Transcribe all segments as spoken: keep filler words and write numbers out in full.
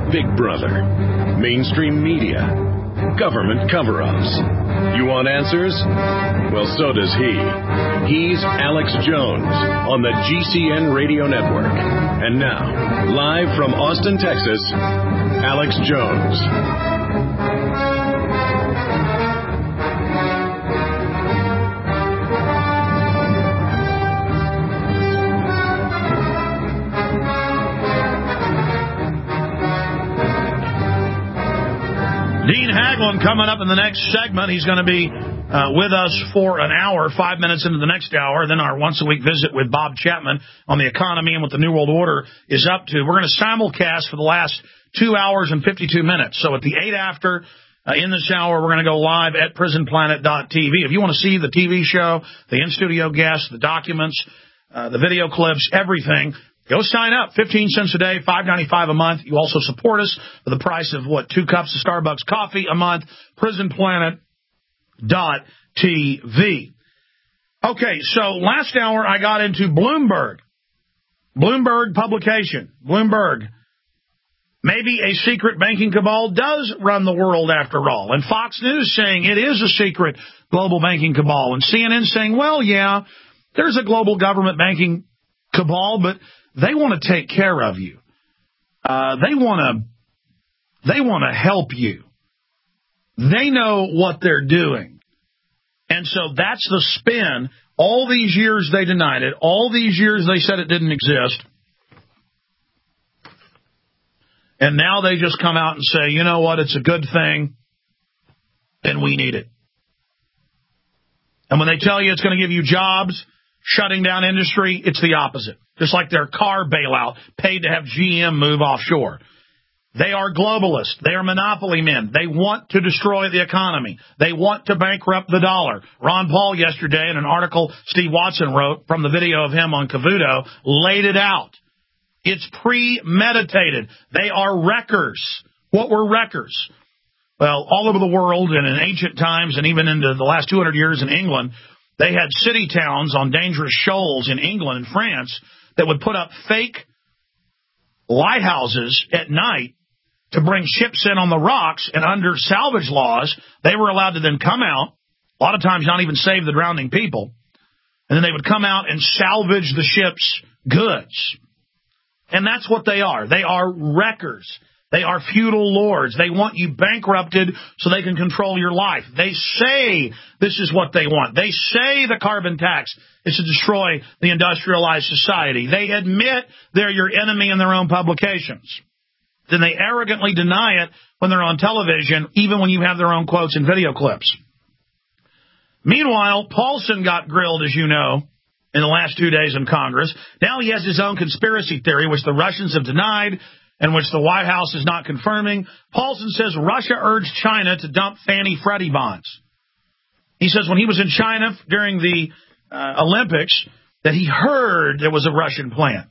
Big Brother, mainstream media, government cover-ups. You want answers? Well, so does he. He's Alex Jones on the G C N Radio Network. And now, live from Austin, Texas, Alex Jones. Dean Haglund coming up in the next segment. He's going to be uh, with us for an hour, five minutes into the next hour. Then our once-a-week visit with Bob Chapman on the economy and what the New World Order is up to. We're going to simulcast for the last two hours and fifty-two minutes. So at the eight after, uh, in this hour, we're going to go live at prison planet dot t v. If you want to see the T V show, the in-studio guests, the documents, uh, the video clips, everything, go sign up, fifteen cents a day, five ninety-five a month. You also support us for the price of, what, two cups of Starbucks coffee a month, prison planet dot t v. Okay, so last hour I got into Bloomberg. Bloomberg publication. Bloomberg. Maybe a secret banking cabal does run the world after all. And Fox News saying it is a secret global banking cabal. And C N N saying, well, yeah, there's a global government banking cabal, but they want to take care of you. Uh, they want to, they want to help you. They know what they're doing. And so that's the spin. All these years they denied it. All these years they said it didn't exist. And now they just come out and say, you know what, it's a good thing, and we need it. And when they tell you it's going to give you jobs, shutting down industry, it's the opposite. Just like their car bailout paid to have G M move offshore. They are globalists. They are monopoly men. They want to destroy the economy. They want to bankrupt the dollar. Ron Paul yesterday in an article Steve Watson wrote from the video of him on Cavuto laid it out. It's premeditated. They are wreckers. What were wreckers? Well, all over the world and in ancient times and even into the last two hundred years in England, they had city towns on dangerous shoals in England and France that would put up fake lighthouses at night to bring ships in on the rocks, and under salvage laws, they were allowed to then come out, a lot of times not even save the drowning people, and then they would come out and salvage the ship's goods. And that's what they are. They are wreckers. They are feudal lords. They want you bankrupted so they can control your life. They say this is what they want. They say the carbon tax is to destroy the industrialized society. They admit they're your enemy in their own publications. Then they arrogantly deny it when they're on television, even when you have their own quotes and video clips. Meanwhile, Paulson got grilled, as you know, in the last two days in Congress. Now he has his own conspiracy theory, which the Russians have denied and which the White House is not confirming. Paulson says Russia urged China to dump Fannie Freddie bonds. He says when he was in China during the uh, Olympics that he heard there was a Russian plan.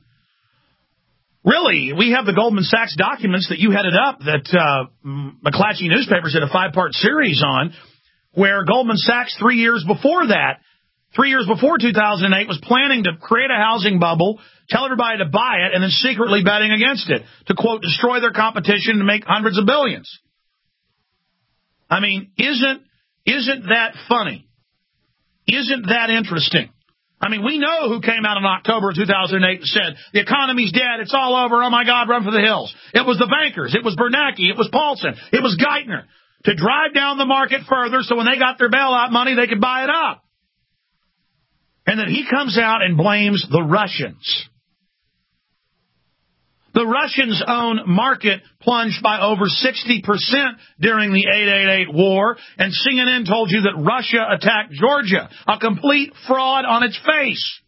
Really, we have the Goldman Sachs documents that you headed up that uh, McClatchy Newspapers did a five-part series on, where Goldman Sachs three years before that, three years before two thousand eight, was planning to create a housing bubble, tell everybody to buy it, and then secretly betting against it to, quote, destroy their competition and make hundreds of billions. I mean, isn't isn't that funny? Isn't that interesting? I mean, we know who came out in October of two thousand eight and said, the economy's dead, it's all over, oh my God, run for the hills. It was the bankers, it was Bernanke, it was Paulson, it was Geithner, to drive down the market further so when they got their bailout money, they could buy it up. And then he comes out and blames the Russians. The Russians' own market plunged by over sixty percent during the eight eight eight war, and C N N told you that Russia attacked Georgia, a complete fraud on its face.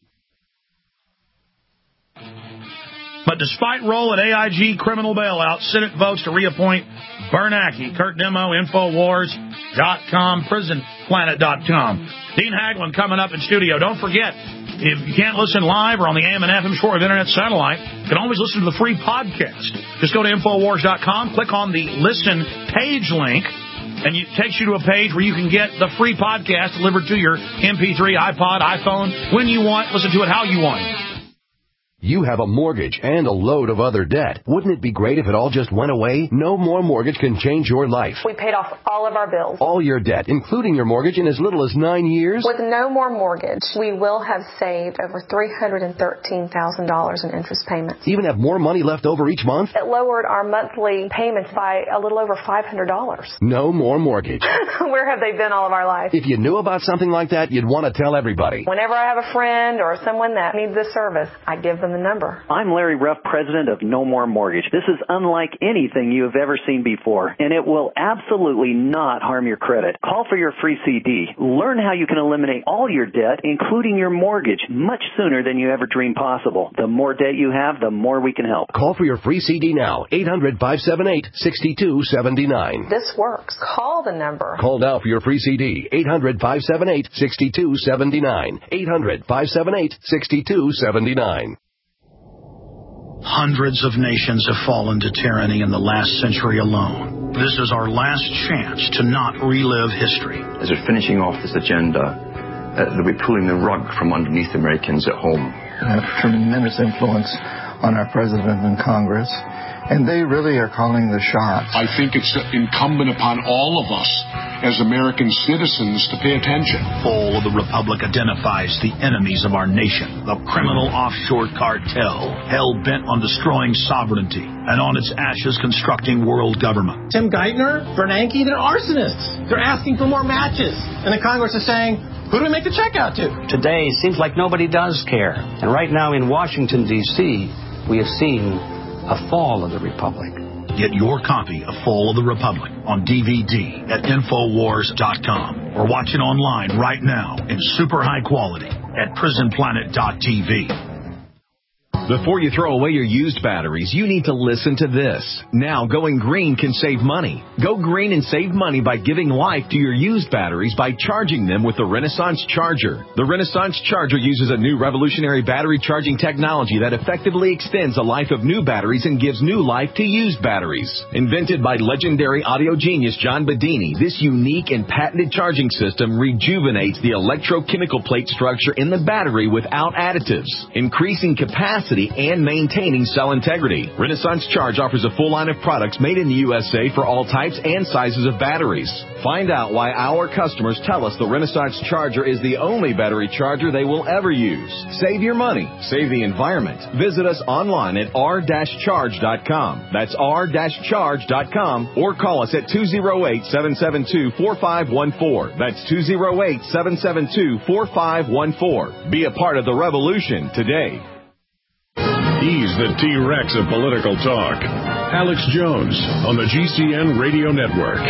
But despite roll at A I G criminal bailout, Senate votes to reappoint Bernanke. Kurt Demo, Infowars dot com, prison planet dot com. Dean Haglund coming up in studio. Don't forget, if you can't listen live or on the A M and F M shortwave internet satellite, you can always listen to the free podcast. Just go to Infowars dot com, click on the listen page link, and it takes you to a page where you can get the free podcast delivered to your M P three, iPod, iPhone, when you want. Listen to it how you want. You have a mortgage and a load of other debt. Wouldn't it be great if it all just went away? No More Mortgage can change your life. We paid off all of our bills. All your debt, including your mortgage, in as little as nine years? With No More Mortgage, we will have saved over three hundred thirteen thousand dollars in interest payments. Even have more money left over each month? It lowered our monthly payments by a little over five hundred dollars. No More Mortgage. Where have they been all of our life? If you knew about something like that, you'd want to tell everybody. Whenever I have a friend or someone that needs this service, I give them the number. I'm Larry Ruff, president of No More Mortgage. This is unlike anything you have ever seen before, and it will absolutely not harm your credit. Call for your free C D. Learn how you can eliminate all your debt, including your mortgage, much sooner than you ever dreamed possible. The more debt you have, the more we can help. Call for your free C D now, eight hundred, five seven eight, six two seven nine. This works. Call the number. Call now for your free C D, eight hundred, five seven eight, six two seven nine, eight hundred, five seven eight, six two seven nine. Hundreds of nations have fallen to tyranny in the last century alone. This is our last chance to not relive history. As we're finishing off this agenda, uh, that we're pulling the rug from underneath Americans at home. They have tremendous influence on our president and Congress, and they really are calling the shots. I think it's incumbent upon all of us as American citizens to pay attention. Fall of the Republic identifies the enemies of our nation, the criminal offshore cartel, hell-bent on destroying sovereignty, and on its ashes constructing world government. Tim Geithner, Bernanke, they're arsonists. They're asking for more matches. And the Congress is saying, who do we make the check out to? Today, it seems like nobody does care. And right now in Washington, D C, we have seen a fall of the Republic. Get your copy of Fall of the Republic on D V D at Infowars dot com or watch it online right now in super high quality at Prison Planet dot T V. Before you throw away your used batteries, you need to listen to this. Now, going green can save money. Go green and save money by giving life to your used batteries by charging them with the Renaissance Charger. The Renaissance Charger uses a new revolutionary battery charging technology that effectively extends the life of new batteries and gives new life to used batteries. Invented by legendary audio genius John Bedini, this unique and patented charging system rejuvenates the electrochemical plate structure in the battery without additives, increasing capacity and maintaining cell integrity. Renaissance Charge offers a full line of products made in the U S A for all types and sizes of batteries. Find out why our customers tell us the Renaissance Charger is the only battery charger they will ever use. Save your money. Save the environment. Visit us online at r dash charge dot com. That's r dash charge dot com or call us at two oh eight, seven seven two, four five one four. That's two oh eight, seven seven two, four five one four. Be a part of the revolution today. He's the T-Rex of political talk. Alex Jones on the G C N Radio Network.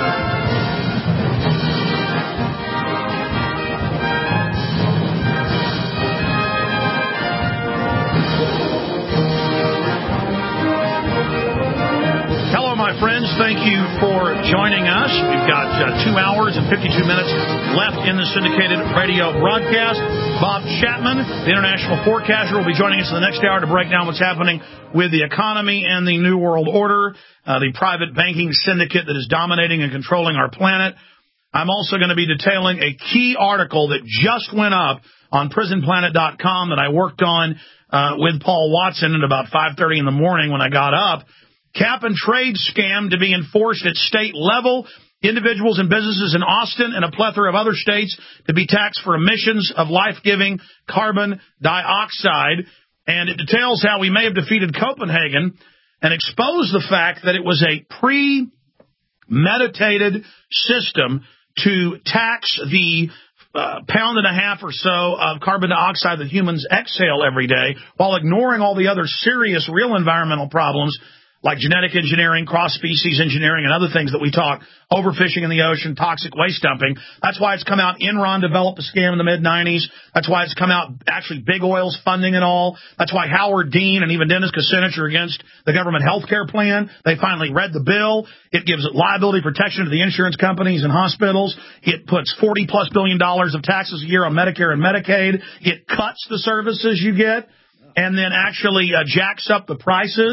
Hello, my friends. Thank you for joining us. We've got uh, two hours and fifty-two minutes left in the syndicated radio broadcast. Bob Chapman, the international forecaster, will be joining us in the next hour to break down what's happening with the economy and the New World Order, uh, the private banking syndicate that is dominating and controlling our planet. I'm also going to be detailing a key article that just went up on prison planet dot com that I worked on uh, with Paul Watson at about five thirty in the morning when I got up. Cap and trade scam to be enforced at state level. Individuals and businesses in Austin and a plethora of other states to be taxed for emissions of life-giving carbon dioxide. And it details how we may have defeated Copenhagen and exposed the fact that it was a premeditated system to tax the uh, pound and a half or so of carbon dioxide that humans exhale every day while ignoring all the other serious real environmental problems like genetic engineering, cross-species engineering, and other things that we talk, overfishing in the ocean, toxic waste dumping. That's why it's come out. Enron developed a scam in the mid nineties. That's why it's come out, actually, big oil's funding it all. That's why Howard Dean and even Dennis Kucinich are against the government health care plan. They finally read the bill. It gives liability protection to the insurance companies and hospitals. It puts forty plus billion dollars of taxes a year on Medicare and Medicaid. It cuts the services you get and then actually uh, jacks up the prices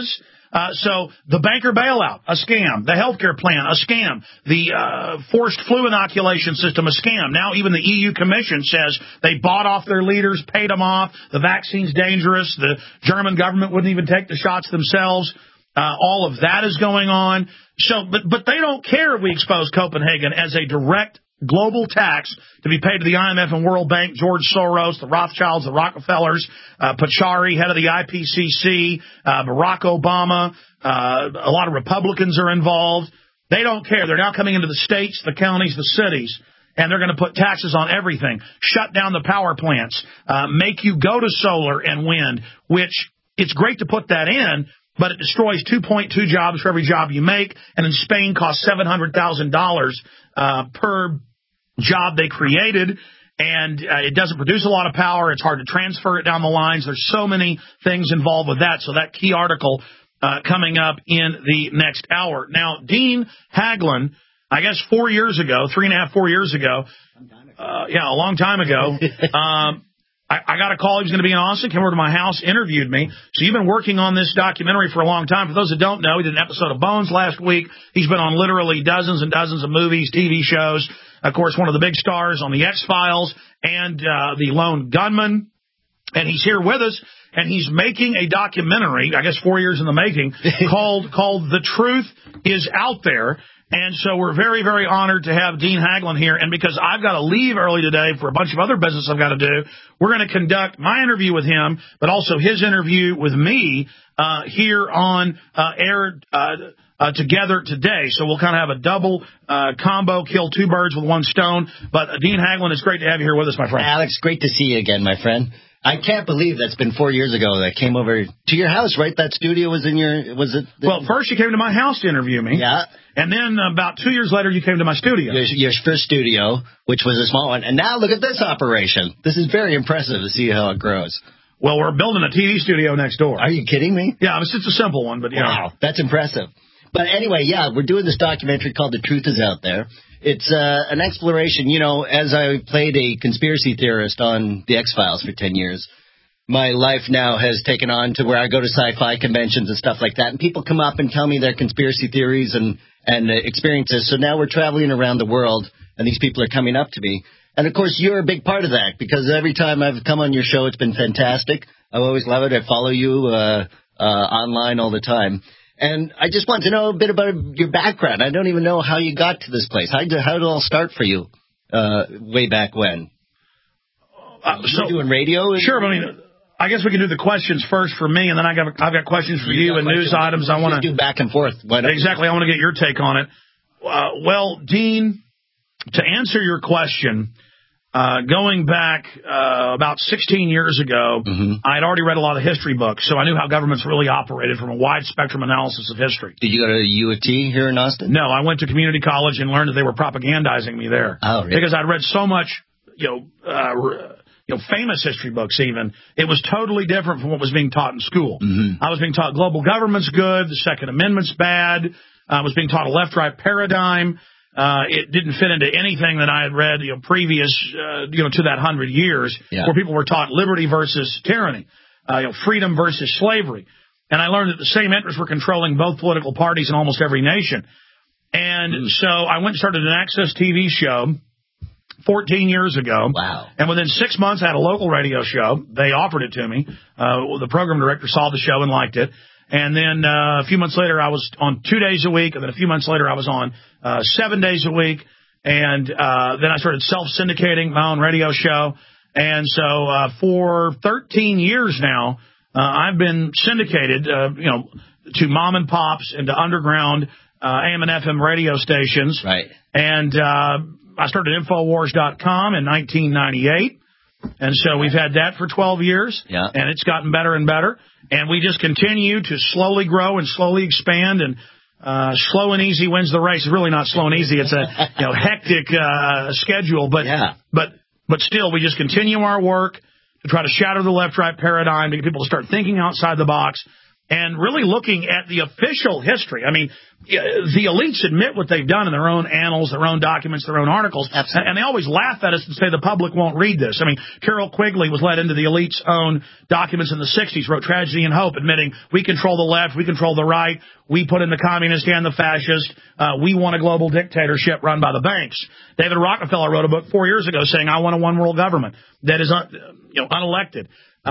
Uh, so the banker bailout, a scam. The healthcare plan, a scam. The uh, forced flu inoculation system, a scam. Now even the E U Commission says they bought off their leaders, paid them off. The vaccine's dangerous. The German government wouldn't even take the shots themselves. Uh, all of that is going on. So, but, but they don't care if we expose Copenhagen as a direct global tax to be paid to the I M F and World Bank, George Soros, the Rothschilds, the Rockefellers, uh, Pachauri, head of the I P C C, uh, Barack Obama, uh, a lot of Republicans are involved. They don't care. They're now coming into the states, the counties, the cities, and they're going to put taxes on everything, shut down the power plants, uh, make you go to solar and wind, which it's great to put that in, but it destroys two point two jobs for every job you make, and in Spain costs seven hundred thousand dollars uh, per job they created, and uh, it doesn't produce a lot of power. It's hard to transfer it down the lines. There's so many things involved with that. So that key article uh, coming up in the next hour. Now, Dean Haglund, I guess four years ago, three and a half, four years ago, uh, yeah, a long time ago, um, I, I got a call. He was going to be in Austin, came over to my house, interviewed me. So you've been working on this documentary for a long time. For those that don't know, he did an episode of Bones last week. He's been on literally dozens and dozens of movies, T V shows. Of course, one of the big stars on the X-Files and uh, the Lone Gunman. And he's here with us, and he's making a documentary, I guess four years in the making, called called The Truth Is Out There. And so we're very, very honored to have Dean Haglund here. And because I've got to leave early today for a bunch of other business I've got to do, we're going to conduct my interview with him, but also his interview with me uh, here on uh, air uh, uh, together today. So we'll kind of have a double uh, combo, kill two birds with one stone. But uh, Dean Haglund, it's great to have you here with us, my friend. Alex, great to see you again, my friend. I can't believe that's been four years ago that I came over to your house, right? That studio was in your, was it? The, well, first you came to my house to interview me. Yeah. And then about two years later, you came to my studio. Your, your first studio, which was a small one. And now look at this operation. This is very impressive to see how it grows. Well, we're building a T V studio next door. Are you kidding me? Yeah, it's just a simple one, but yeah. Wow, that's impressive. But anyway, yeah, we're doing this documentary called The Truth Is Out There. It's uh, an exploration, you know, as I played a conspiracy theorist on the X-Files for ten years, my life now has taken on to where I go to sci-fi conventions and stuff like that, and people come up and tell me their conspiracy theories and, and uh, experiences. So now we're traveling around the world, and these people are coming up to me. And, of course, you're a big part of that, because every time I've come on your show, it's been fantastic. I always love it. I follow you uh, uh, online all the time. And I just want to know a bit about your background. I don't even know how you got to this place. How did, how did it all start for you uh, way back when? Uh, so, you doing radio? Sure, but I mean, I guess we can do the questions first for me, and then I got, I've got questions for you, you and news items. I want to do back and forth. Exactly. I want to get your take on it. Uh, well, Dean, to answer your question, uh, going back uh, about sixteen years ago, mm-hmm. I had already read a lot of history books, so I knew how governments really operated from a wide spectrum analysis of history. Did you go to U of T here in Austin? No, I went to community college and learned that they were propagandizing me there. Oh, really? Because I'd read so much, you know, uh, you know, famous history books even. It was totally different from what was being taught in school. Mm-hmm. I was being taught global government's good, the Second Amendment's bad. I was being taught a left-right paradigm. Uh, it didn't fit into anything that I had read, you know, previous, uh, you know, to that hundred years, yeah. where people were taught liberty versus tyranny, uh, you know, freedom versus slavery. And I learned that the same interests were controlling both political parties in almost every nation. And mm. so I went and started an Access T V show fourteen years ago. Wow. And within six months, I had a local radio show. They offered it to me. Uh, the program director saw the show and liked it. And then uh, a few months later, I was on two days a week. And then a few months later, I was on uh, seven days a week. And uh, then I started self-syndicating my own radio show. And so uh, for thirteen years now, uh, I've been syndicated, uh, you know, to mom and pops and to underground uh, A M and F M radio stations. Right. And uh, I started Infowars dot com in nineteen ninety-eight. And so we've had that for twelve years. Yeah. And it's gotten better and better. And we just continue to slowly grow and slowly expand. And uh, slow and easy wins the race. It's really not slow and easy. It's a you know hectic uh, schedule. But, yeah. but but still, we just continue our work to try to shatter the left-right paradigm, to get people to start thinking outside the box. and really looking at the official history. I mean, the elites admit what they've done in their own annals, their own documents, their own articles, Absolutely. and they always laugh at us and say the public won't read this. I mean, Carol Quigley was led into the elites' own documents in the sixties, wrote Tragedy and Hope, admitting we control the left, we control the right, we put in the communist and the fascist, uh, we want a global dictatorship run by the banks. David Rockefeller wrote a book four years ago saying, I want a one-world government that is un, you know, unelected.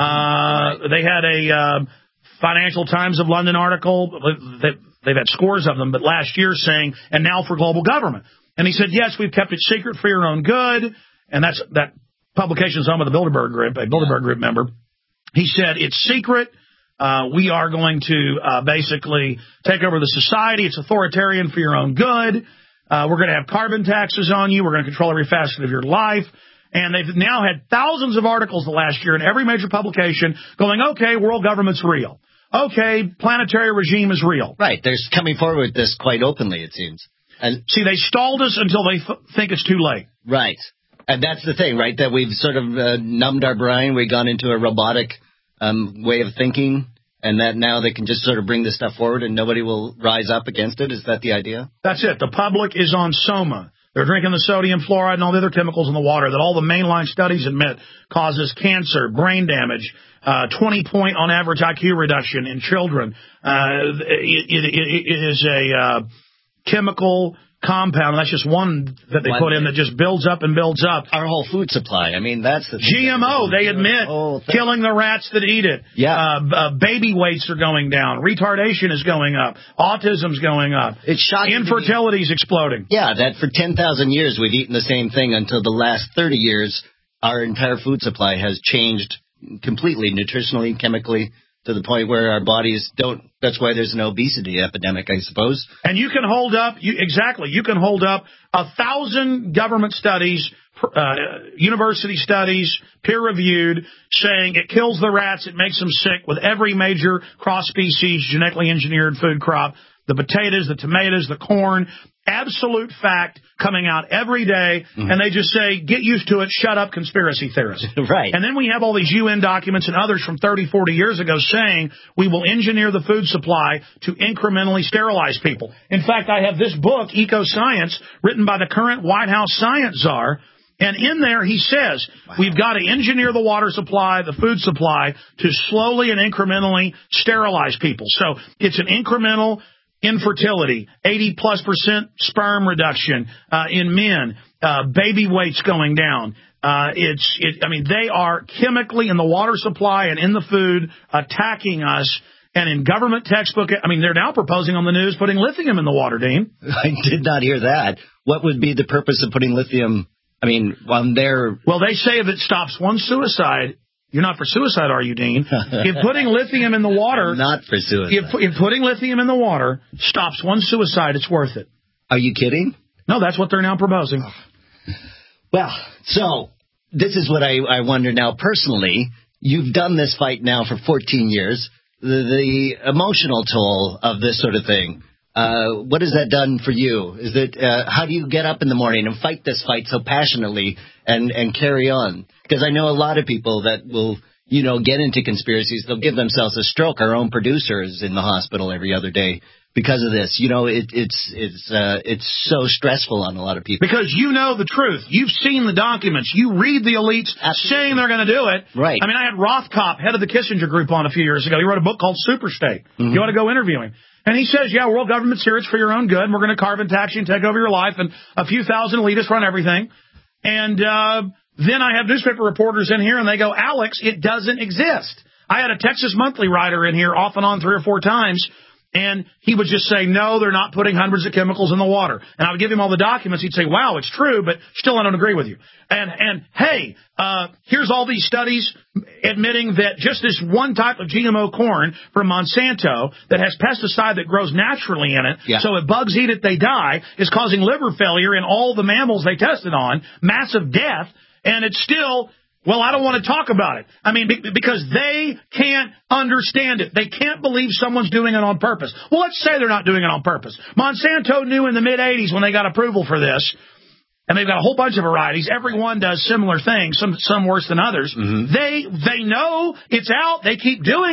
Uh, they had a uh, Financial Times of London article that they've had scores of them, but last year saying, and now for global government. And he said, yes, we've kept it secret for your own good. And that's that publication's on with the Bilderberg Group, a Bilderberg Group member. He said, it's secret. Uh, we are going to uh, basically take over the society. It's authoritarian for your own good. Uh, we're going to have carbon taxes on you. We're going to control every facet of your life. And they've now had thousands of articles the last year in every major publication going, okay, world government's real. Okay, planetary regime is real. Right. They're coming forward with this quite openly, it seems. And see, they stalled us until they f- think it's too late. Right. And that's the thing, right, that we've sort of uh, numbed our brain. We've gone into a robotic um, way of thinking, and that now they can just sort of bring this stuff forward and nobody will rise up against it. Is that the idea? That's it. The public is on Soma. They're drinking the sodium fluoride and all the other chemicals in the water that all the mainline studies admit causes cancer, brain damage, uh, twenty point on average I Q reduction in children. Uh, it, it, it is a uh, chemical compound. That's just one that they one put in that just builds up and builds up. Our whole food supply. I mean, that's the thing. G M O, they admit, killing the rats that eat it. Yeah. Uh, uh, baby weights are going down. Retardation is going up. Autism's going up. It's shocking. Infertility's exploding. Yeah, that for ten thousand years we've eaten the same thing until the last thirty years our entire food supply has changed completely, nutritionally, chemically, to the point where our bodies don't. That's why there's an obesity epidemic, I suppose. And you can hold up, you, exactly, you can hold up a thousand government studies, uh, university studies, peer-reviewed, saying it kills the rats, it makes them sick with every major cross-species genetically engineered food crop, the potatoes, the tomatoes, the corn, absolute fact coming out every day, mm-hmm. and they just say, get used to it, shut up, conspiracy theorists. Right. And then we have all these U N documents and others from thirty, forty years ago saying we will engineer the food supply to incrementally sterilize people. In fact, I have this book, Eco Science, written by the current White House science czar, and in there he says, wow. we've got to engineer the water supply, the food supply, to slowly and incrementally sterilize people. So it's an incremental infertility, eighty plus percent sperm reduction uh, in men, uh, baby weights going down. Uh, it's, it, I mean, they are chemically in the water supply and in the food attacking us. And in government textbook, I mean, they're now proposing on the news putting lithium in the water, Dean. I did not hear that. What would be the purpose of putting lithium? I mean, on their... Well, they say if it stops one suicide... You're not for suicide, are you, Dean? If putting lithium in the water... Not for suicide. If, if putting lithium in the water stops one suicide, it's worth it. Are you kidding? No, that's what they're now proposing. Well, so this is what I, I wonder now personally. You've done this fight now for fourteen years. The, the emotional toll of this sort of thing, uh, what has that done for you? Is it uh, how do you get up in the morning and fight this fight so passionately and, and carry on? Because I know a lot of people that will, you know, get into conspiracies. They'll give themselves a stroke. Our own producer is in the hospital every other day because of this. You know, it, it's it's uh, it's so stressful on a lot of people. Because you know the truth. You've seen the documents. You read the elites Absolutely. saying they're going to do it. Right. I mean, I had Rothkopf, head of the Kissinger Group, on a few years ago. He wrote a book called Superstate. Mm-hmm. You want to go interview him. And he says, yeah, world government's here. It's for your own good. And we're going to carbon tax you and take over your life. And a few thousand elitists run everything. And uh, then I have newspaper reporters in here, and they go, Alex, it doesn't exist. I had a Texas Monthly writer in here off and on three or four times, and he would just say, no, they're not putting hundreds of chemicals in the water. And I would give him all the documents. He'd say, wow, it's true, but still I don't agree with you. And, and hey, uh, here's all these studies admitting that just this one type of G M O corn from Monsanto that has pesticide that grows naturally in it, yeah. so if bugs eat it, they die, is causing liver failure in all the mammals they tested on, massive death, and it's still... Well, I don't want to talk about it. I mean, because they can't understand it. They can't believe someone's doing it on purpose. Well, let's say they're not doing it on purpose. Monsanto knew in the mid eighties when they got approval for this, and they've got a whole bunch of varieties. Every one does similar things, some some worse than others. Mm-hmm. They they know it's out. They keep doing it.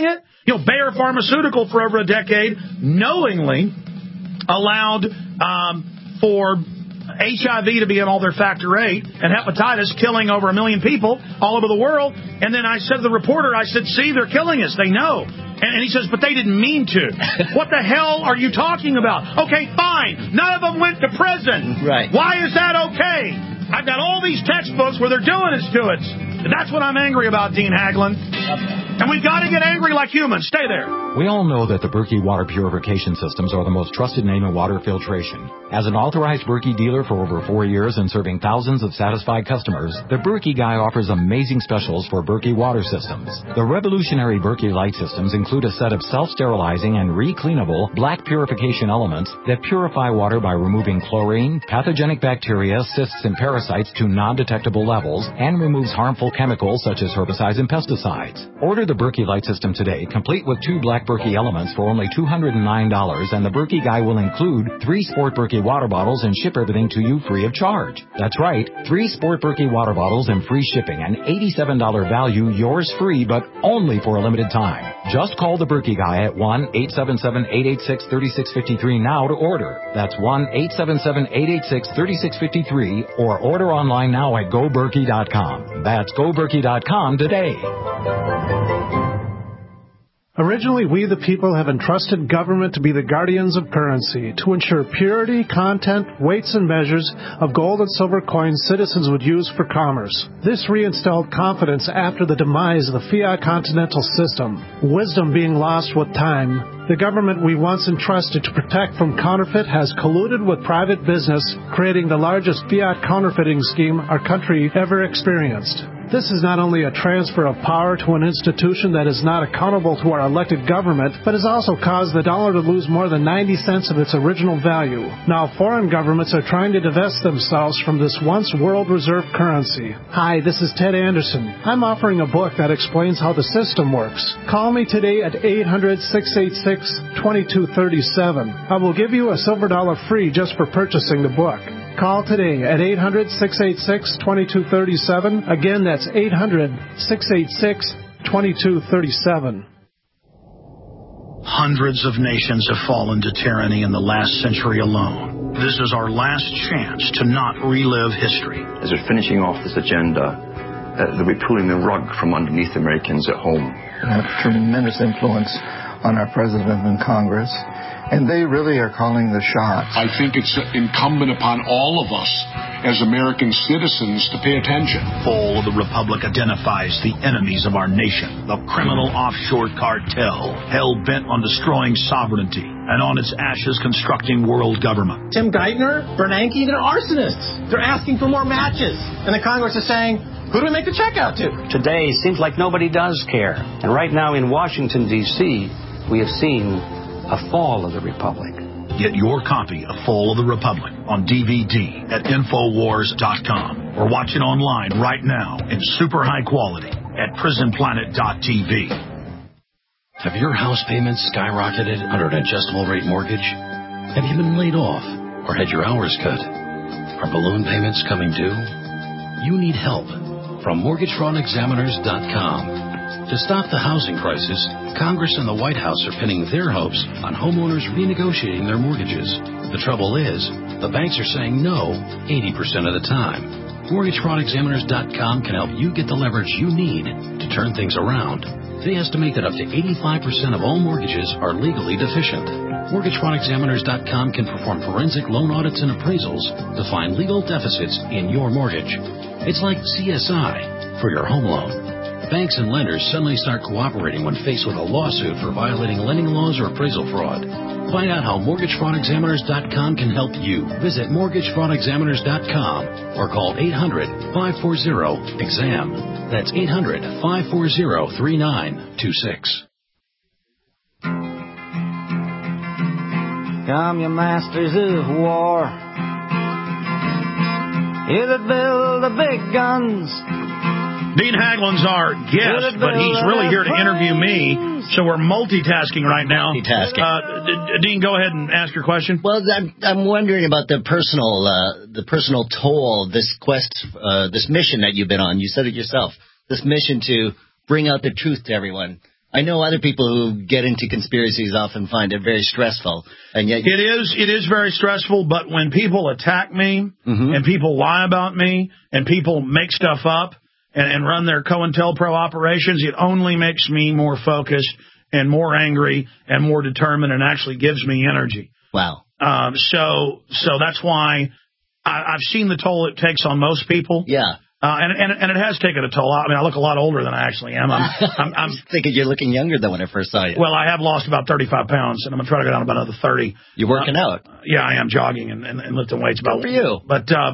You know, Bayer Pharmaceutical for over a decade knowingly allowed um, for H I V to be in all their factor eight and hepatitis killing over a million people all over the world. And then I said to the reporter, I said, see, they're killing us. They know. And, and he says, but they didn't mean to. What the hell are you talking about? Okay, fine. None of them went to prison. Right. Why is that okay? I've got all these textbooks where they're doing it to it. And that's what I'm angry about, Dean Haglund. And we've got to get angry like humans. Stay there. We all know that the Berkey water purification systems are the most trusted name in water filtration. As an authorized Berkey dealer for over four years and serving thousands of satisfied customers, the Berkey guy offers amazing specials for Berkey water systems. The revolutionary Berkey light systems include a set of self-sterilizing and re-cleanable black purification elements that purify water by removing chlorine, pathogenic bacteria, cysts, and parasites to non-detectable levels, and removes harmful chemicals such as herbicides and pesticides. Order the Berkey light system today, complete with two black Berkey elements for only two hundred nine dollars, and the Berkey guy will include three Sport Berkey water bottles and ship everything to you free of charge. That's right, three Sport Berkey water bottles and free shipping, an eighty-seven dollars value, yours free, but only for a limited time. Just call the Berkey guy at one eight seven seven, eight eight six, three six five three now to order. That's one eight seven seven, eight eight six, three six five three, or order online now at go berkey dot com. That's go berkey dot com today. Originally, we the people have entrusted government to be the guardians of currency, to ensure purity, content, weights, and measures of gold and silver coins citizens would use for commerce. This reinstalled confidence after the demise of the fiat continental system, wisdom being lost with time. The government we once entrusted to protect from counterfeit has colluded with private business, creating the largest fiat counterfeiting scheme our country ever experienced. This is not only a transfer of power to an institution that is not accountable to our elected government, but has also caused the dollar to lose more than ninety cents of its original value. Now foreign governments are trying to divest themselves from this once world reserve currency. Hi, this is Ted Anderson. I'm offering a book that explains how the system works. Call me today at eight hundred, six eight six, two two three seven. I will give you a silver dollar free just for purchasing the book. Call today at eight hundred, six eight six, two two three seven. Again, that's eight hundred, six eight six, two two three seven. Hundreds of nations have fallen to tyranny in the last century alone. This is our last chance to not relive history. As we're finishing off this agenda, uh, they'll be pulling the rug from underneath Americans at home. They have tremendous influence on our president and Congress, and they really are calling the shots. I think it's incumbent upon all of us as American citizens to pay attention. Fall of the Republic identifies the enemies of our nation, the criminal offshore cartel, hell-bent on destroying sovereignty, and on its ashes constructing world government. Tim Geithner, Bernanke, they're arsonists. They're asking for more matches. And the Congress is saying, who do we make the check out to? Today seems like nobody does care. And right now in Washington, D C, we have seen a fall of the Republic. Get your copy of Fall of the Republic on D V D at Infowars dot com or watch it online right now in super high quality at Prison Planet dot T V. Have your house payments skyrocketed under an adjustable rate mortgage? Have you been laid off or had your hours cut? Are balloon payments coming due? You need help from Mortgage Fraud Examiners dot com. To stop the housing crisis, Congress and the White House are pinning their hopes on homeowners renegotiating their mortgages. The trouble is, the banks are saying no eighty percent of the time. Mortgage Fraud Examiners dot com can help you get the leverage you need to turn things around. They estimate that up to eighty-five percent of all mortgages are legally deficient. Mortgage Fraud Examiners dot com can perform forensic loan audits and appraisals to find legal deficits in your mortgage. It's like C S I for your home loan. Banks and lenders suddenly start cooperating when faced with a lawsuit for violating lending laws or appraisal fraud. Find out how Mortgage Fraud Examiners dot com can help you. Visit Mortgage Fraud Examiners dot com or call eight hundred, five four zero, E X A M. That's eight hundred, five four zero, three nine two six. Come, you masters of war, you that build the big guns. Dean Haglund's our guest, but he's really here to interview me, so we're multitasking right now. Multitasking. Uh, Dean, go ahead and ask your question. Well, I'm, I'm wondering about the personal, uh, the personal toll this quest, uh, this mission that you've been on. You said it yourself. This mission to bring out the truth to everyone. I know other people who get into conspiracies often find it very stressful, and yet it is it is very stressful. But when people attack me mm-hmm. and people lie about me and people make stuff up and, and run their COINTELPRO operations, it only makes me more focused and more angry and more determined, and actually gives me energy. Wow. Um, so so that's why I, I've seen the toll it takes on most people. Yeah. Uh, and, and and it has taken a toll. I mean, I look a lot older than I actually am. I'm, I'm, I'm thinking you're looking younger than when I first saw you. Well, I have lost about thirty-five pounds, and I'm going to try to go down about another thirty. You're working uh, out. Yeah, I am jogging and, and, and lifting weights. Good for you. But, uh,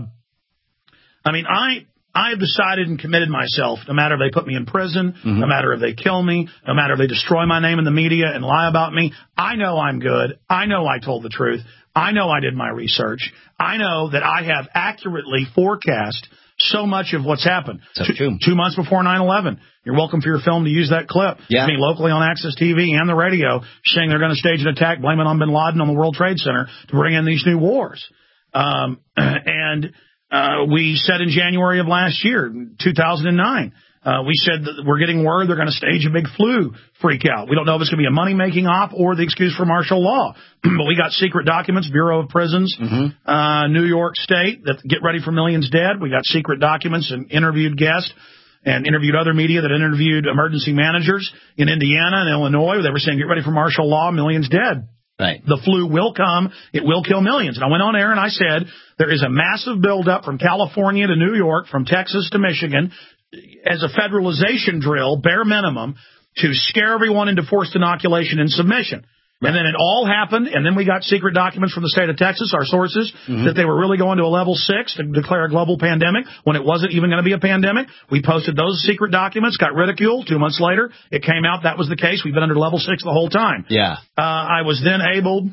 I mean, I I have decided and committed myself, no matter if they put me in prison, mm-hmm. no matter if they kill me, no matter if they destroy my name in the media and lie about me, I know I'm good. I know I told the truth. I know I did my research. I know that I have accurately forecast so much of what's happened. So two, true. two months before nine eleven. You're welcome for your film to use that clip. Yeah. I mean, locally on Access T V and the radio, saying they're going to stage an attack, blame it on bin Laden on the World Trade Center to bring in these new wars. Um, and uh, we said in January of last year, two thousand nine, Uh, we said that we're getting word they're going to stage a big flu freak out. We don't know if it's going to be a money-making op or the excuse for martial law. But we got secret documents, Bureau of Prisons, mm-hmm. uh, New York State, that get ready for Millions Dead. We got secret documents and interviewed guests and interviewed other media that interviewed emergency managers in Indiana and Illinois. They were saying, get ready for martial law, Millions Dead. Right. The flu will come. It will kill millions. And I went on air and I said there is a massive buildup from California to New York, from Texas to Michigan, as a federalization drill, bare minimum, to scare everyone into forced inoculation and submission. Right. And then it all happened, and then we got secret documents from the state of Texas, our sources, mm-hmm. that they were really going to a level six to declare a global pandemic when it wasn't even going to be a pandemic. We posted those secret documents, got ridiculed. Two months later, it came out that was the case. We've been under level six the whole time. Yeah. Uh, I was then able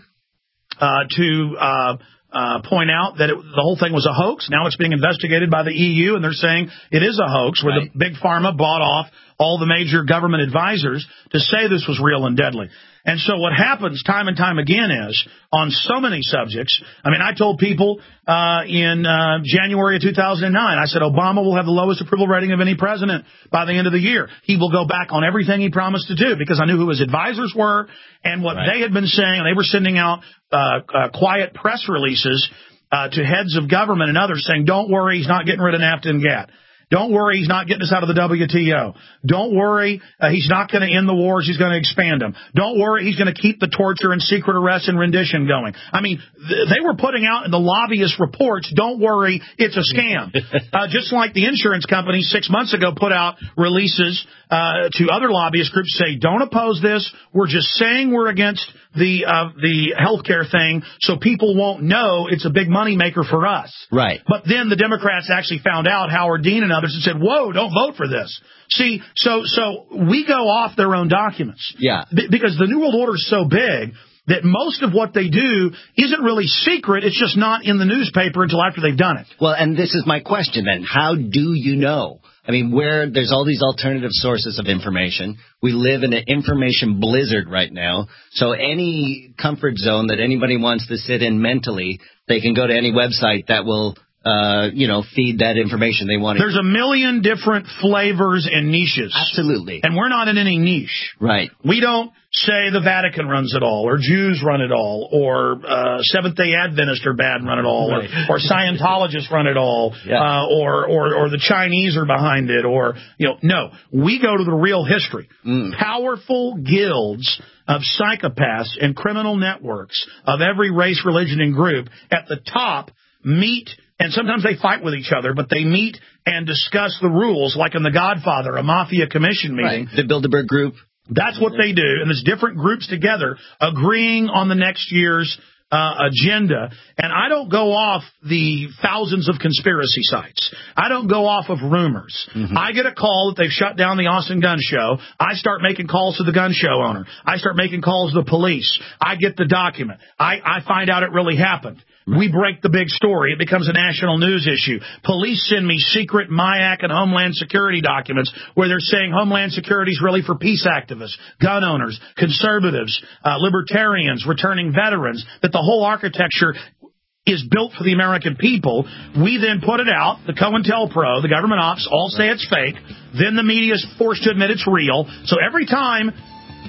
uh, to... Uh, Uh, point out that it, the whole thing was a hoax. Now it's being investigated by the E U, and they're saying it is a hoax, where right. the big pharma bought off all the major government advisors to say this was real and deadly. And so what happens time and time again is, on so many subjects, I mean, I told people uh, in uh, January of two thousand nine, I said Obama will have the lowest approval rating of any president by the end of the year. He will go back on everything he promised to do, because I knew who his advisors were and what right. they had been saying. And they were sending out uh, uh, quiet press releases uh, to heads of government and others saying, don't worry, he's not getting rid of NAFTA and GATT. Don't worry, he's not getting us out of the W T O. Don't worry, uh, he's not going to end the wars, he's going to expand them. Don't worry, he's going to keep the torture and secret arrest and rendition going. I mean, th- they were putting out in the lobbyist reports, don't worry, it's a scam. uh, just like the insurance companies six months ago put out releases uh, to other lobbyist groups say, don't oppose this, we're just saying we're against the uh, the healthcare thing so people won't know it's a big money maker for us. Right. But then the Democrats actually found out, Howard Dean and others, and said, whoa, don't vote for this. See, so so we go off their own documents. Yeah. B- because the New World Order is so big that most of what they do isn't really secret. It's just not in the newspaper until after they've done it. Well, and this is my question then. How do you know? I mean, where there's all these alternative sources of information. We live in an information blizzard right now. So any comfort zone that anybody wants to sit in mentally, they can go to any website that will, uh, you know, feed that information they want. There's a million different flavors and niches. Absolutely. And we're not in any niche. Right. We don't say the Vatican runs it all, or Jews run it all, or uh, Seventh-day Adventists are bad and run it all, right. or, or Scientologists run it all, yeah. uh, or, or or the Chinese are behind it, or, you know, no. We go to the real history. Mm. Powerful guilds of psychopaths and criminal networks of every race, religion, and group at the top meet, and sometimes they fight with each other, but they meet and discuss the rules, like in The Godfather, a mafia commission meeting. Right. The Bilderberg Group. That's what they do, and there's different groups together agreeing on the next year's uh, agenda. And I don't go off the thousands of conspiracy sites. I don't go off of rumors. Mm-hmm. I get a call that they've shut down the Austin Gun Show. I start making calls to the gun show owner. I start making calls to the police. I get the document. I, I find out it really happened. We break the big story. It becomes a national news issue. Police send me secret M I A C and Homeland Security documents where they're saying Homeland Security is really for peace activists, gun owners, conservatives, uh, libertarians, returning veterans, that the whole architecture is built for the American people. We then put it out. The COINTELPRO, the government ops, all say it's fake. Then the media is forced to admit it's real. So every time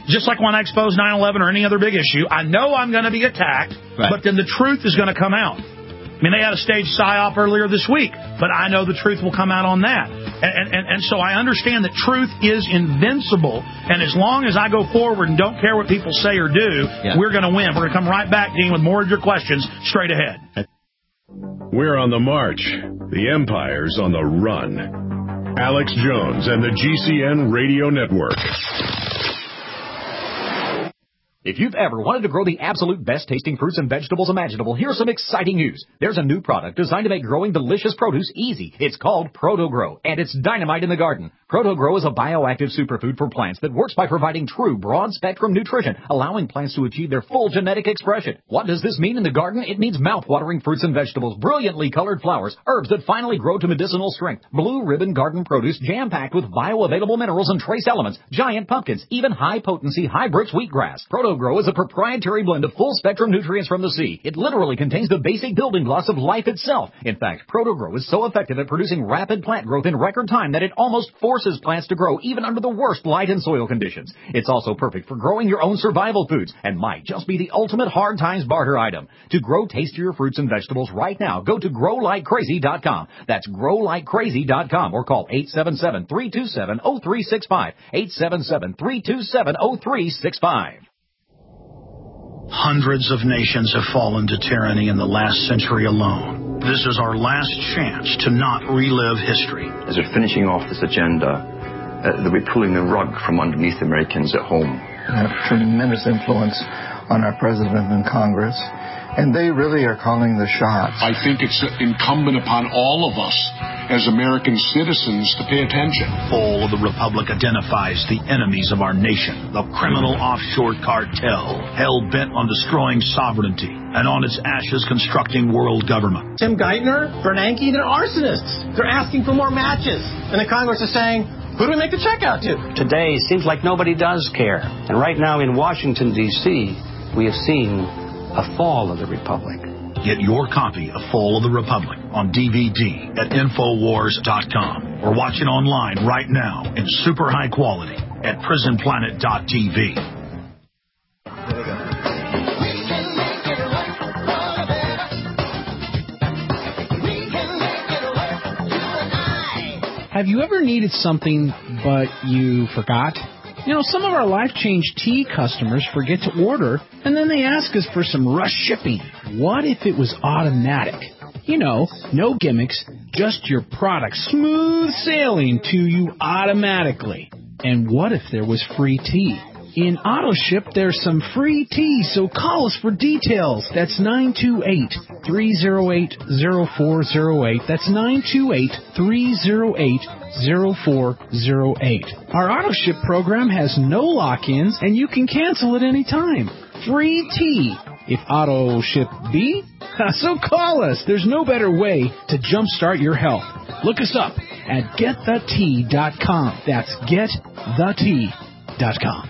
just like when I expose nine eleven or any other big issue, I know I'm going to be attacked, right. but then the truth is going to come out. I mean, they had a staged psyop earlier this week, but I know the truth will come out on that. And, and, and so I understand that truth is invincible, and as long as I go forward and don't care what people say or do, yeah. we're going to win. We're going to come right back, Dean, with more of your questions straight ahead. We're on the march. The Empire's on the run. Alex Jones and the G C N Radio Network. If you've ever wanted to grow the absolute best-tasting fruits and vegetables imaginable, here's some exciting news. There's a new product designed to make growing delicious produce easy. It's called ProtoGrow, and it's dynamite in the garden. ProtoGrow is a bioactive superfood for plants that works by providing true broad-spectrum nutrition, allowing plants to achieve their full genetic expression. What does this mean in the garden? It means mouth-watering fruits and vegetables, brilliantly colored flowers, herbs that finally grow to medicinal strength, blue ribbon garden produce jam-packed with bioavailable minerals and trace elements, giant pumpkins, even high-potency Hybrix wheatgrass. ProtoGrow is a proprietary blend of full-spectrum nutrients from the sea. It literally contains the basic building blocks of life itself. In fact, ProtoGrow is so effective at producing rapid plant growth in record time that it almost forces plants to grow even under the worst light and soil conditions. It's also perfect for growing your own survival foods and might just be the ultimate hard times barter item. To grow tastier fruits and vegetables right now, go to grow like crazy dot com. That's grow like crazy dot com or call eight seven seven, three two seven, zero three six five, eight seven seven, three two seven, zero three six five. Hundreds of nations have fallen to tyranny in the last century alone. This is our last chance to not relive history. As we're finishing off this agenda, uh, that we're pulling the rug from underneath Americans at home. They have tremendous influence on our president and Congress, and they really are calling the shots. I think it's incumbent upon all of us as American citizens to pay attention. Fall of the Republic identifies the enemies of our nation, the criminal offshore cartel, hell-bent on destroying sovereignty, and on its ashes constructing world government. Tim Geithner, Bernanke, they're arsonists. They're asking for more matches. And the Congress is saying, who do we make the check out to? Today seems like nobody does care. And right now in Washington, D C, we have seen a fall of the Republic. Get your copy of Fall of the Republic on D V D at Infowars dot com or watch it online right now in super high quality at Prison Planet dot T V. Have you ever needed something but you forgot? You know, some of our Life Change Tea customers forget to order, and then they ask us for some rush shipping. What if it was automatic? You know, no gimmicks, just your product smooth sailing to you automatically. And what if there was free tea? In AutoShip, there's some free tea, so call us for details. That's nine two eight, three oh eight, oh four oh eight. That's nine two eight, three oh eight, oh four oh eight. Our AutoShip program has no lock-ins, and you can cancel at any time. Free tea. If AutoShip be, so call us. There's no better way to jumpstart your health. Look us up at get the tea dot com. That's get the tea dot com.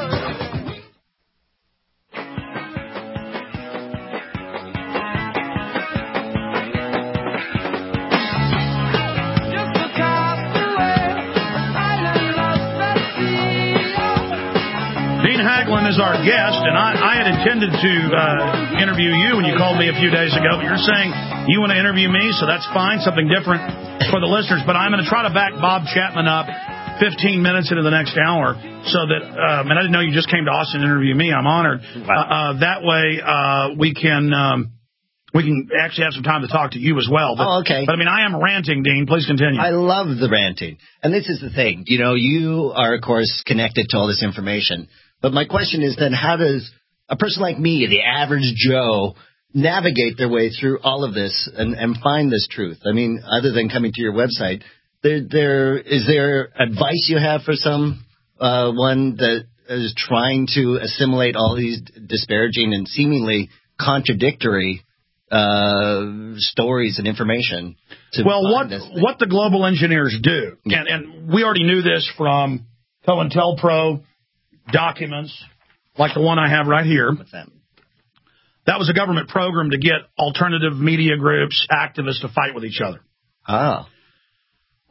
Is our guest, and I, I had intended to uh, interview you when you called me a few days ago, but you're saying you want to interview me, so that's fine, something different for the listeners, but I'm going to try to back Bob Chapman up fifteen minutes into the next hour, so that, um, and I didn't know you just came to Austin to interview me, I'm honored. Wow. Uh, uh, that way uh, we can um, we can actually have some time to talk to you as well. But, oh, okay. But I mean, I am ranting, Dean, please continue. I love the ranting, and this is the thing, you know, you are, of course, connected to all this information. But my question is then, how does a person like me, the average Joe, navigate their way through all of this and, and find this truth? I mean, other than coming to your website, there, there is there advice you have for some uh, one that is trying to assimilate all these disparaging and seemingly contradictory uh, stories and information? To well, what what the global engineers do, yeah. and, and we already knew this from COINTELPRO documents like the one I have right here. What's that? That was a government program to get alternative media groups, activists to fight with each other. Oh.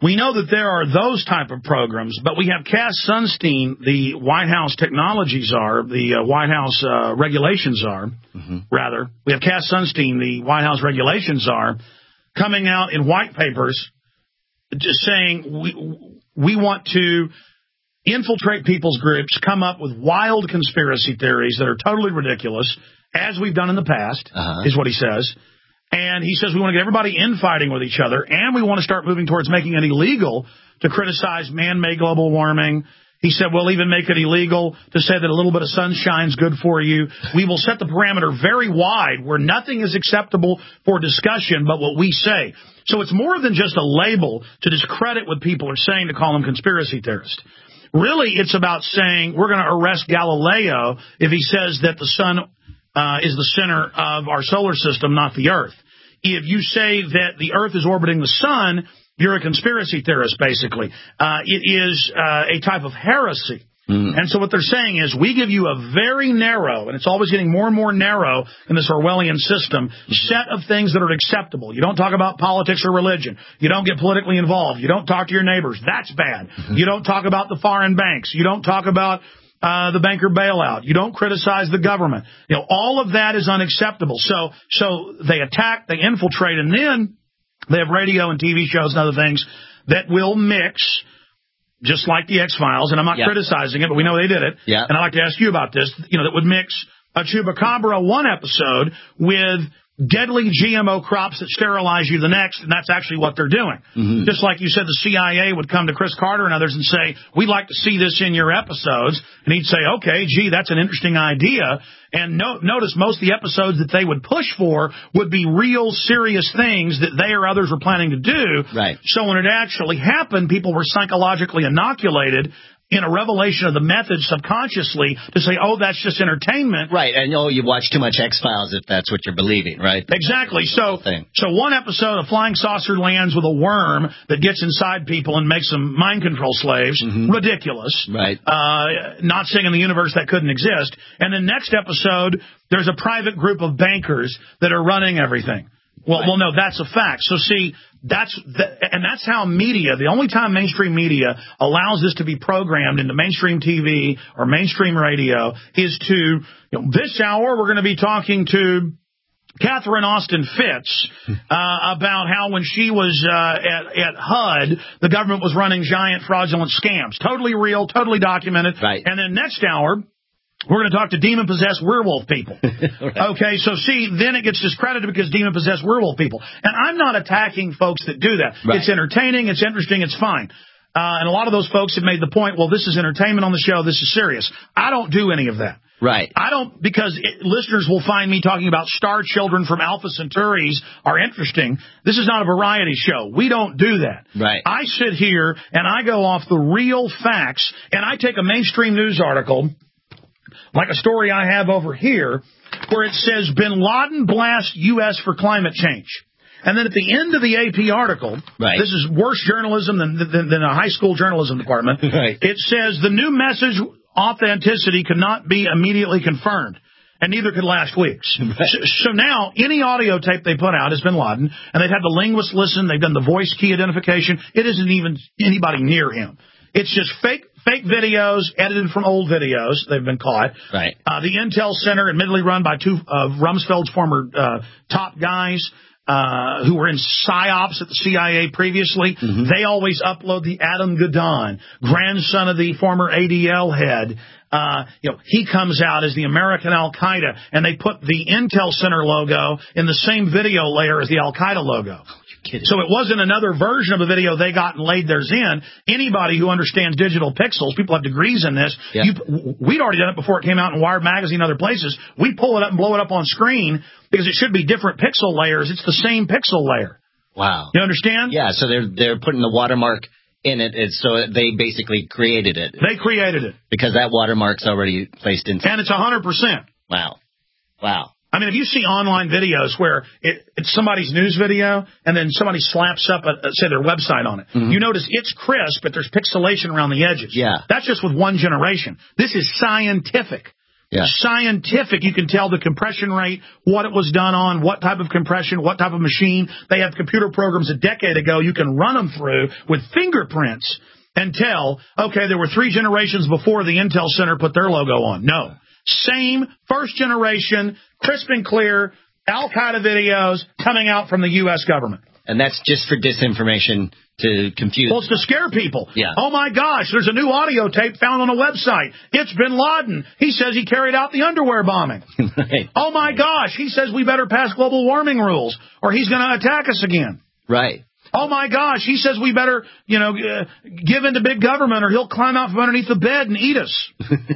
We know that there are those type of programs, but we have Cass Sunstein, the White House technology czar, the uh, White House uh, regulation czar, mm-hmm. rather. We have Cass Sunstein, the White House regulation czar, coming out in white papers just saying we we want to infiltrate people's groups, come up with wild conspiracy theories that are totally ridiculous, as we've done in the past, uh-huh. is what he says. And he says we want to get everybody infighting with each other, and we want to start moving towards making it illegal to criticize man-made global warming. He said we'll even make it illegal to say that a little bit of sunshine is good for you. We will set the parameter very wide where nothing is acceptable for discussion but what we say. So it's more than just a label to discredit what people are saying to call them conspiracy theorists. Really, it's about saying we're going to arrest Galileo if he says that the sun uh, is the center of our solar system, not the Earth. If you say that the Earth is orbiting the sun, you're a conspiracy theorist, basically. Uh, it is uh, a type of heresy. Mm. And so what they're saying is we give you a very narrow, and it's always getting more and more narrow in this Orwellian system, set of things that are acceptable. You don't talk about politics or religion. You don't get politically involved. You don't talk to your neighbors. That's bad. Mm-hmm. You don't talk about the foreign banks. You don't talk about uh, the banker bailout. You don't criticize the government. You know, all of that is unacceptable. So, so they attack, they infiltrate, and then they have radio and T V shows and other things that will mix, just like the X-Files, and I'm not yep. criticizing it, but we know they did it. Yep. And I'd like to ask you about this, you know, that would mix a Chupacabra one episode with deadly G M O crops that sterilize you the next, and that's actually what they're doing. Mm-hmm. Just like you said, the C I A would come to Chris Carter and others and say, we'd like to see this in your episodes. And he'd say, okay, gee, that's an interesting idea. And no, notice most of the episodes that they would push for would be real serious things that they or others were planning to do. Right. So when it actually happened, people were psychologically inoculated in a revelation of the method subconsciously to say, oh, that's just entertainment. Right, and oh, you watch too much X-Files if that's what you're believing, right? Exactly. So so one episode, a flying saucer lands with a worm that gets inside people and makes them mind control slaves. Mm-hmm. Ridiculous. Right. Uh, not saying in the universe that couldn't exist. And then next episode, there's a private group of bankers that are running everything. Well, right. well, no, that's a fact. So, see, that's the, and that's how media, the only time mainstream media allows this to be programmed into mainstream T V or mainstream radio is to, you know, this hour we're going to be talking to Catherine Austin Fitts uh, about how when she was uh, at, at H U D, the government was running giant fraudulent scams. Totally real, totally documented. Right. And then next hour, we're going to talk to demon-possessed werewolf people. Right. Okay, so see, then it gets discredited because demon-possessed werewolf people. And I'm not attacking folks that do that. Right. It's entertaining, it's interesting, it's fine. Uh, and a lot of those folks have made the point, well, this is entertainment on the show, this is serious. I don't do any of that. Right. I don't, because it, listeners will find me talking about star children from Alpha Centauris are interesting. This is not a variety show. We don't do that. Right. I sit here and I go off the real facts, and I take a mainstream news article, like a story I have over here, where it says, Bin Laden blasts U S for climate change. And then at the end of the A P article, right. this is worse journalism than, than, than a high school journalism department, right. it says, the new message authenticity could not be immediately confirmed, and neither could last week's. Right. So, so now, any audio tape they put out has Bin Laden, and they've had the linguist listen, they've done the voice key identification. It isn't even anybody near him. It's just fake fake videos edited from old videos. They've been caught. Right. Uh, the Intel Center, admittedly run by two of Rumsfeld's former uh, top guys uh, who were in PSYOPs at the C I A previously, mm-hmm. they always upload the Adam Gadon, grandson of the former A D L head. Uh, you know, he comes out as the American Al-Qaeda, and they put the Intel Center logo in the same video layer as the Al-Qaeda logo. So it wasn't another version of a video they got and laid theirs in. Anybody who understands digital pixels, people have degrees in this. Yeah. You, we'd already done it before it came out in Wired Magazine and other places. We pull it up and blow it up on screen because it should be different pixel layers. It's the same pixel layer. Wow. You understand? Yeah, so they're they're putting the watermark in it. It's, so they basically created it. They created it. Because that watermark's already placed in. And it's one hundred percent. Wow. Wow. I mean, if you see online videos where it, it's somebody's news video and then somebody slaps up, a, a, say, their website on it, mm-hmm. you notice it's crisp, but there's pixelation around the edges. Yeah. That's just with one generation. This is scientific. Yeah. Scientific. You can tell the compression rate, what it was done on, what type of compression, what type of machine. They have computer programs a decade ago you can run them through with fingerprints and tell, okay, there were three generations before the Intel Center put their logo on. No. Same first generation, crisp and clear, Al-Qaeda videos coming out from the U S government. And that's just for disinformation to confuse. Well, it's to scare people. Yeah. Oh, my gosh, there's a new audio tape found on a website. It's bin Laden. He says he carried out the underwear bombing. Right. Oh, my gosh, he says we better pass global warming rules or he's going to attack us again. Right. Oh, my gosh, he says we better, you know, uh, give in to big government or he'll climb out from underneath the bed and eat us.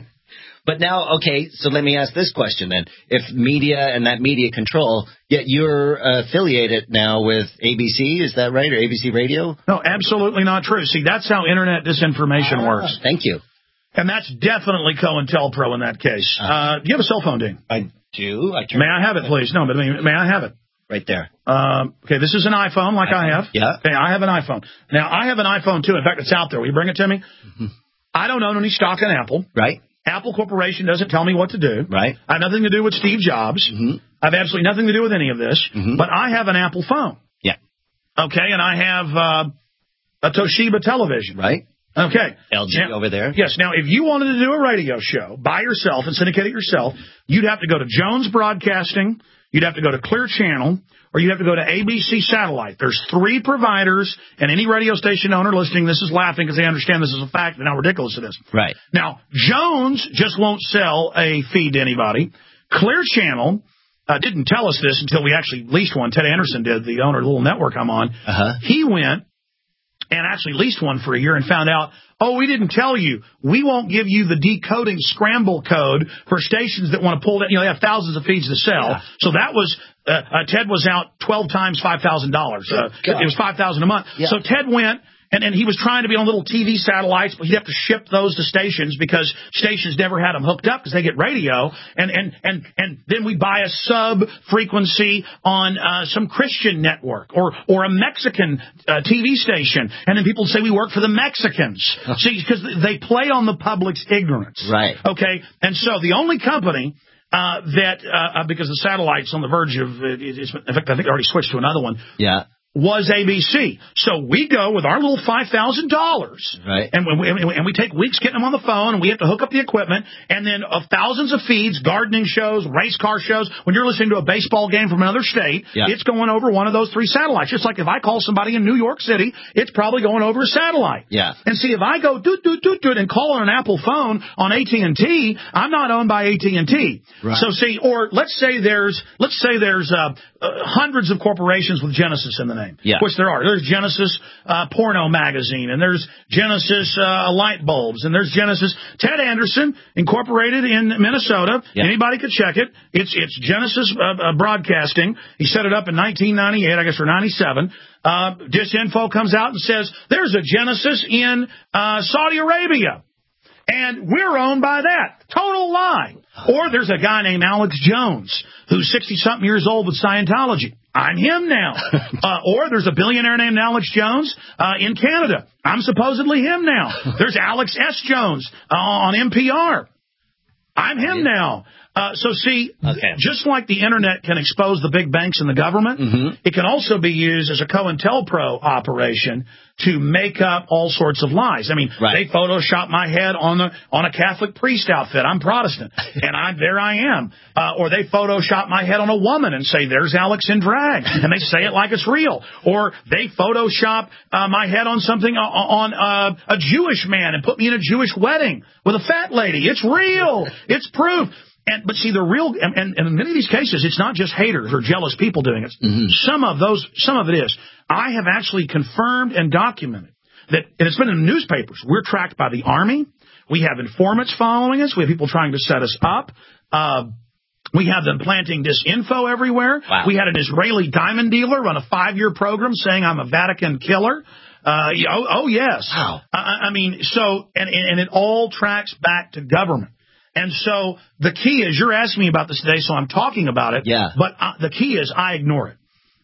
But now, okay, so let me ask this question then. If media and that media control, yet you're affiliated now with A B C, is that right, or A B C Radio? No, absolutely not true. See, that's how Internet disinformation ah, works. Thank you. And that's definitely COINTELPRO in that case. Uh, uh, do you have a cell phone, Dean? I do. I turn may I have it, please? No, but may, may I have it? Right there. Um, okay, this is an iPhone like iPhone. I have. Yeah. Okay, I have an iPhone. Now, I have an iPhone, too. In fact, it's out there. Will you bring it to me? Mm-hmm. I don't own any stock in Apple. Right. Apple Corporation doesn't tell me what to do. Right. I have nothing to do with Steve Jobs. Mm-hmm. I have absolutely nothing to do with any of this. Mm-hmm. But I have an Apple phone. Yeah. Okay, and I have uh, a Toshiba television. Right. Okay. L G now, over there. Yes. Now, if you wanted to do a radio show by yourself and syndicate it yourself, you'd have to go to Jones Broadcasting, you'd have to go to Clear Channel, or you have to go to A B C Satellite. There's three providers, and any radio station owner listening, this is laughing because they understand this is a fact and how ridiculous it is. Right. Now, Jones just won't sell a feed to anybody. Clear Channel uh, didn't tell us this until we actually leased one. Ted Anderson did, the owner of the little network I'm on. Uh-huh. He went and actually leased one for a year and found out, oh, we didn't tell you. We won't give you the decoding scramble code for stations that want to pull that. You know, they have thousands of feeds to sell. Yeah. So that was, uh, uh, Ted was out twelve times five thousand dollars. Uh, it was five thousand dollars a month. Yeah. So Ted went. And, and he was trying to be on little T V satellites, but he'd have to ship those to stations because stations never had them hooked up because they get radio. And, and, and, and then we buy a sub frequency on uh, some Christian network or, or a Mexican uh, T V station. And then people say we work for the Mexicans. See, because they play on the public's ignorance. Right. Okay. And so the only company uh, that, uh, because the satellite's on the verge of, it, it's, in fact, I think they already switched to another one. Yeah. Was A B C. So we go with our little five thousand dollars. Right. And we, and we take weeks getting them on the phone, and we have to hook up the equipment, and then of thousands of feeds, gardening shows, race car shows. When you're listening to a baseball game from another state, yeah. it's going over one of those three satellites. Just like if I call somebody in New York City, it's probably going over a satellite. Yeah. And see, if I go doot, doot, doot, doot, and call on an Apple phone on A T and T, I'm not owned by A T and T. Right. So see, or let's say there's, let's say there's uh, uh, hundreds of corporations with Genesis in the name. Yeah. Which there are. There's Genesis uh, Porno Magazine, and there's Genesis uh, Light Bulbs, and there's Genesis Ted Anderson Incorporated in Minnesota. Yeah. Anybody could check it. It's it's Genesis uh, uh, Broadcasting. He set it up in nineteen ninety-eight, I guess, or ninety-seven. Uh, Disinfo comes out and says there's a Genesis in uh, Saudi Arabia. And we're owned by that. Total lie. Or there's a guy named Alex Jones who's sixty-something years old with Scientology. I'm him now. uh, or there's a billionaire named Alex Jones uh, in Canada. I'm supposedly him now. There's Alex S. Jones uh, on N P R. I'm him now. Uh, so, see, okay. just like the Internet can expose the big banks and the government, mm-hmm. it can also be used as a COINTELPRO operation to make up all sorts of lies. I mean, right. they Photoshop my head on a, on a Catholic priest outfit. I'm Protestant, and I there I am. Uh, or they Photoshop my head on a woman and say, there's Alex in drag, and they say it like it's real. Or they Photoshop uh, my head on something, uh, on uh, a Jewish man and put me in a Jewish wedding with a fat lady. It's real. It's proof. And, but see, the real, and, and in many of these cases, it's not just haters or jealous people doing it. Mm-hmm. Some of those, some of it is. I have actually confirmed and documented that, and it's been in the newspapers. We're tracked by the Army. We have informants following us. We have people trying to set us up. Uh, we have them planting disinfo everywhere. Wow. We had an Israeli diamond dealer run a five-year program saying I'm a Vatican killer. Uh, oh, oh yes. Wow. I, I mean, so, and, and it all tracks back to government. And so the key is, you're asking me about this today, so I'm talking about it. Yeah. But uh, the key is I ignore it.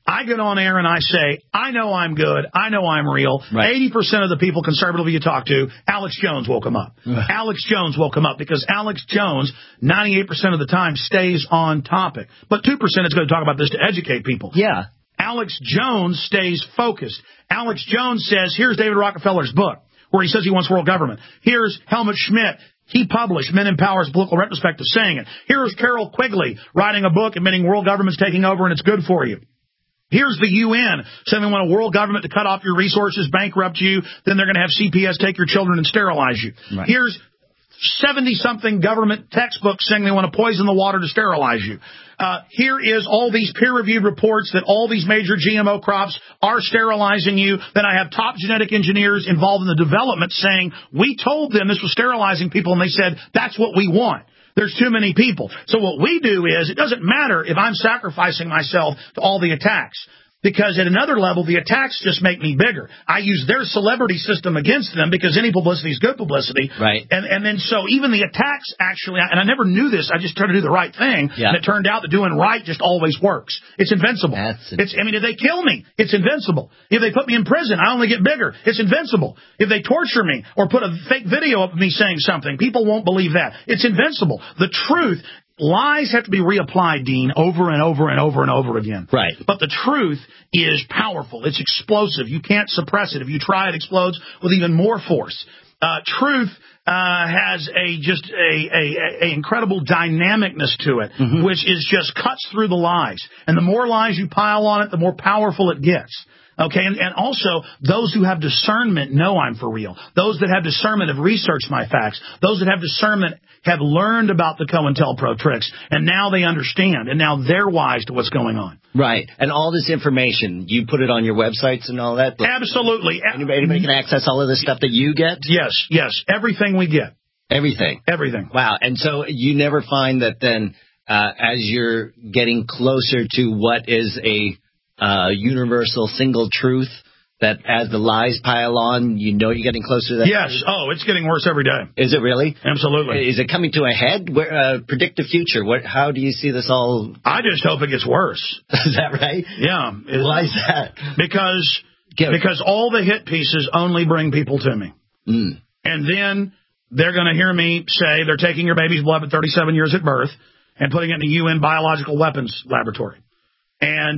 I get on air and I say, I know I'm good. I know I'm real. Right. eighty percent of the people conservatively you talk to, Alex Jones will come up. Right. Alex Jones will come up because Alex Jones, ninety-eight percent of the time, stays on topic. But two percent is going to talk about this to educate people. Yeah. Alex Jones stays focused. Alex Jones says, here's David Rockefeller's book, where he says he wants world government. Here's Helmut Schmidt. He published Men in Power's political retrospective saying it. Here's Carol Quigley writing a book admitting world government's taking over and it's good for you. Here's the U N saying they want a world government to cut off your resources, bankrupt you, then they're going to have C P S take your children and sterilize you. Right. Here's seventy-something government textbooks saying they want to poison the water to sterilize you. Uh, here is all these peer-reviewed reports that all these major G M O crops are sterilizing you. Then I have top genetic engineers involved in the development saying, we told them this was sterilizing people, and they said, that's what we want. There's too many people. So what we do is, it doesn't matter if I'm sacrificing myself to all the attacks. Because at another level, the attacks just make me bigger. I use their celebrity system against them because any publicity is good publicity. Right. And and then so even the attacks actually, and I never knew this, I just tried to do the right thing. Yeah. And it turned out that doing right just always works. It's invincible. That's it's, I mean, if they kill me, it's invincible. If they put me in prison, I only get bigger. It's invincible. If they torture me or put a fake video of me saying something, people won't believe that. It's invincible. The truth. Lies have to be reapplied, Dean, over and over and over and over again. Right. But the truth is powerful. It's explosive. You can't suppress it. If you try, it explodes with even more force. Uh, truth uh, has a just a, a, a incredible dynamicness to it, mm-hmm. which is just cuts through the lies. And the more lies you pile on it, the more powerful it gets. Okay, and, and also, those who have discernment know I'm for real. Those that have discernment have researched my facts. Those that have discernment have learned about the COINTELPRO tricks, and now they understand, and now they're wise to what's going on. Right, and all this information, you put it on your websites and all that? Absolutely. Anybody, anybody can access all of this stuff that you get? Yes, yes, everything we get. Everything? Everything. Wow, and so you never find that then, uh, as you're getting closer to what is a Uh, universal single truth, that as the lies pile on, you know you're getting closer to that? Yes. Truth? Oh, it's getting worse every day. Is it really? Absolutely. Is it coming to a head? Where, uh, predict the future. What? How do you see this all? I just hope it gets worse. Is that right? Yeah. Why is that? Because, because all the hit pieces only bring people to me. Mm. And then they're going to hear me say they're taking your baby's blood at thirty-seven years at birth and putting it in the U N biological weapons laboratory. And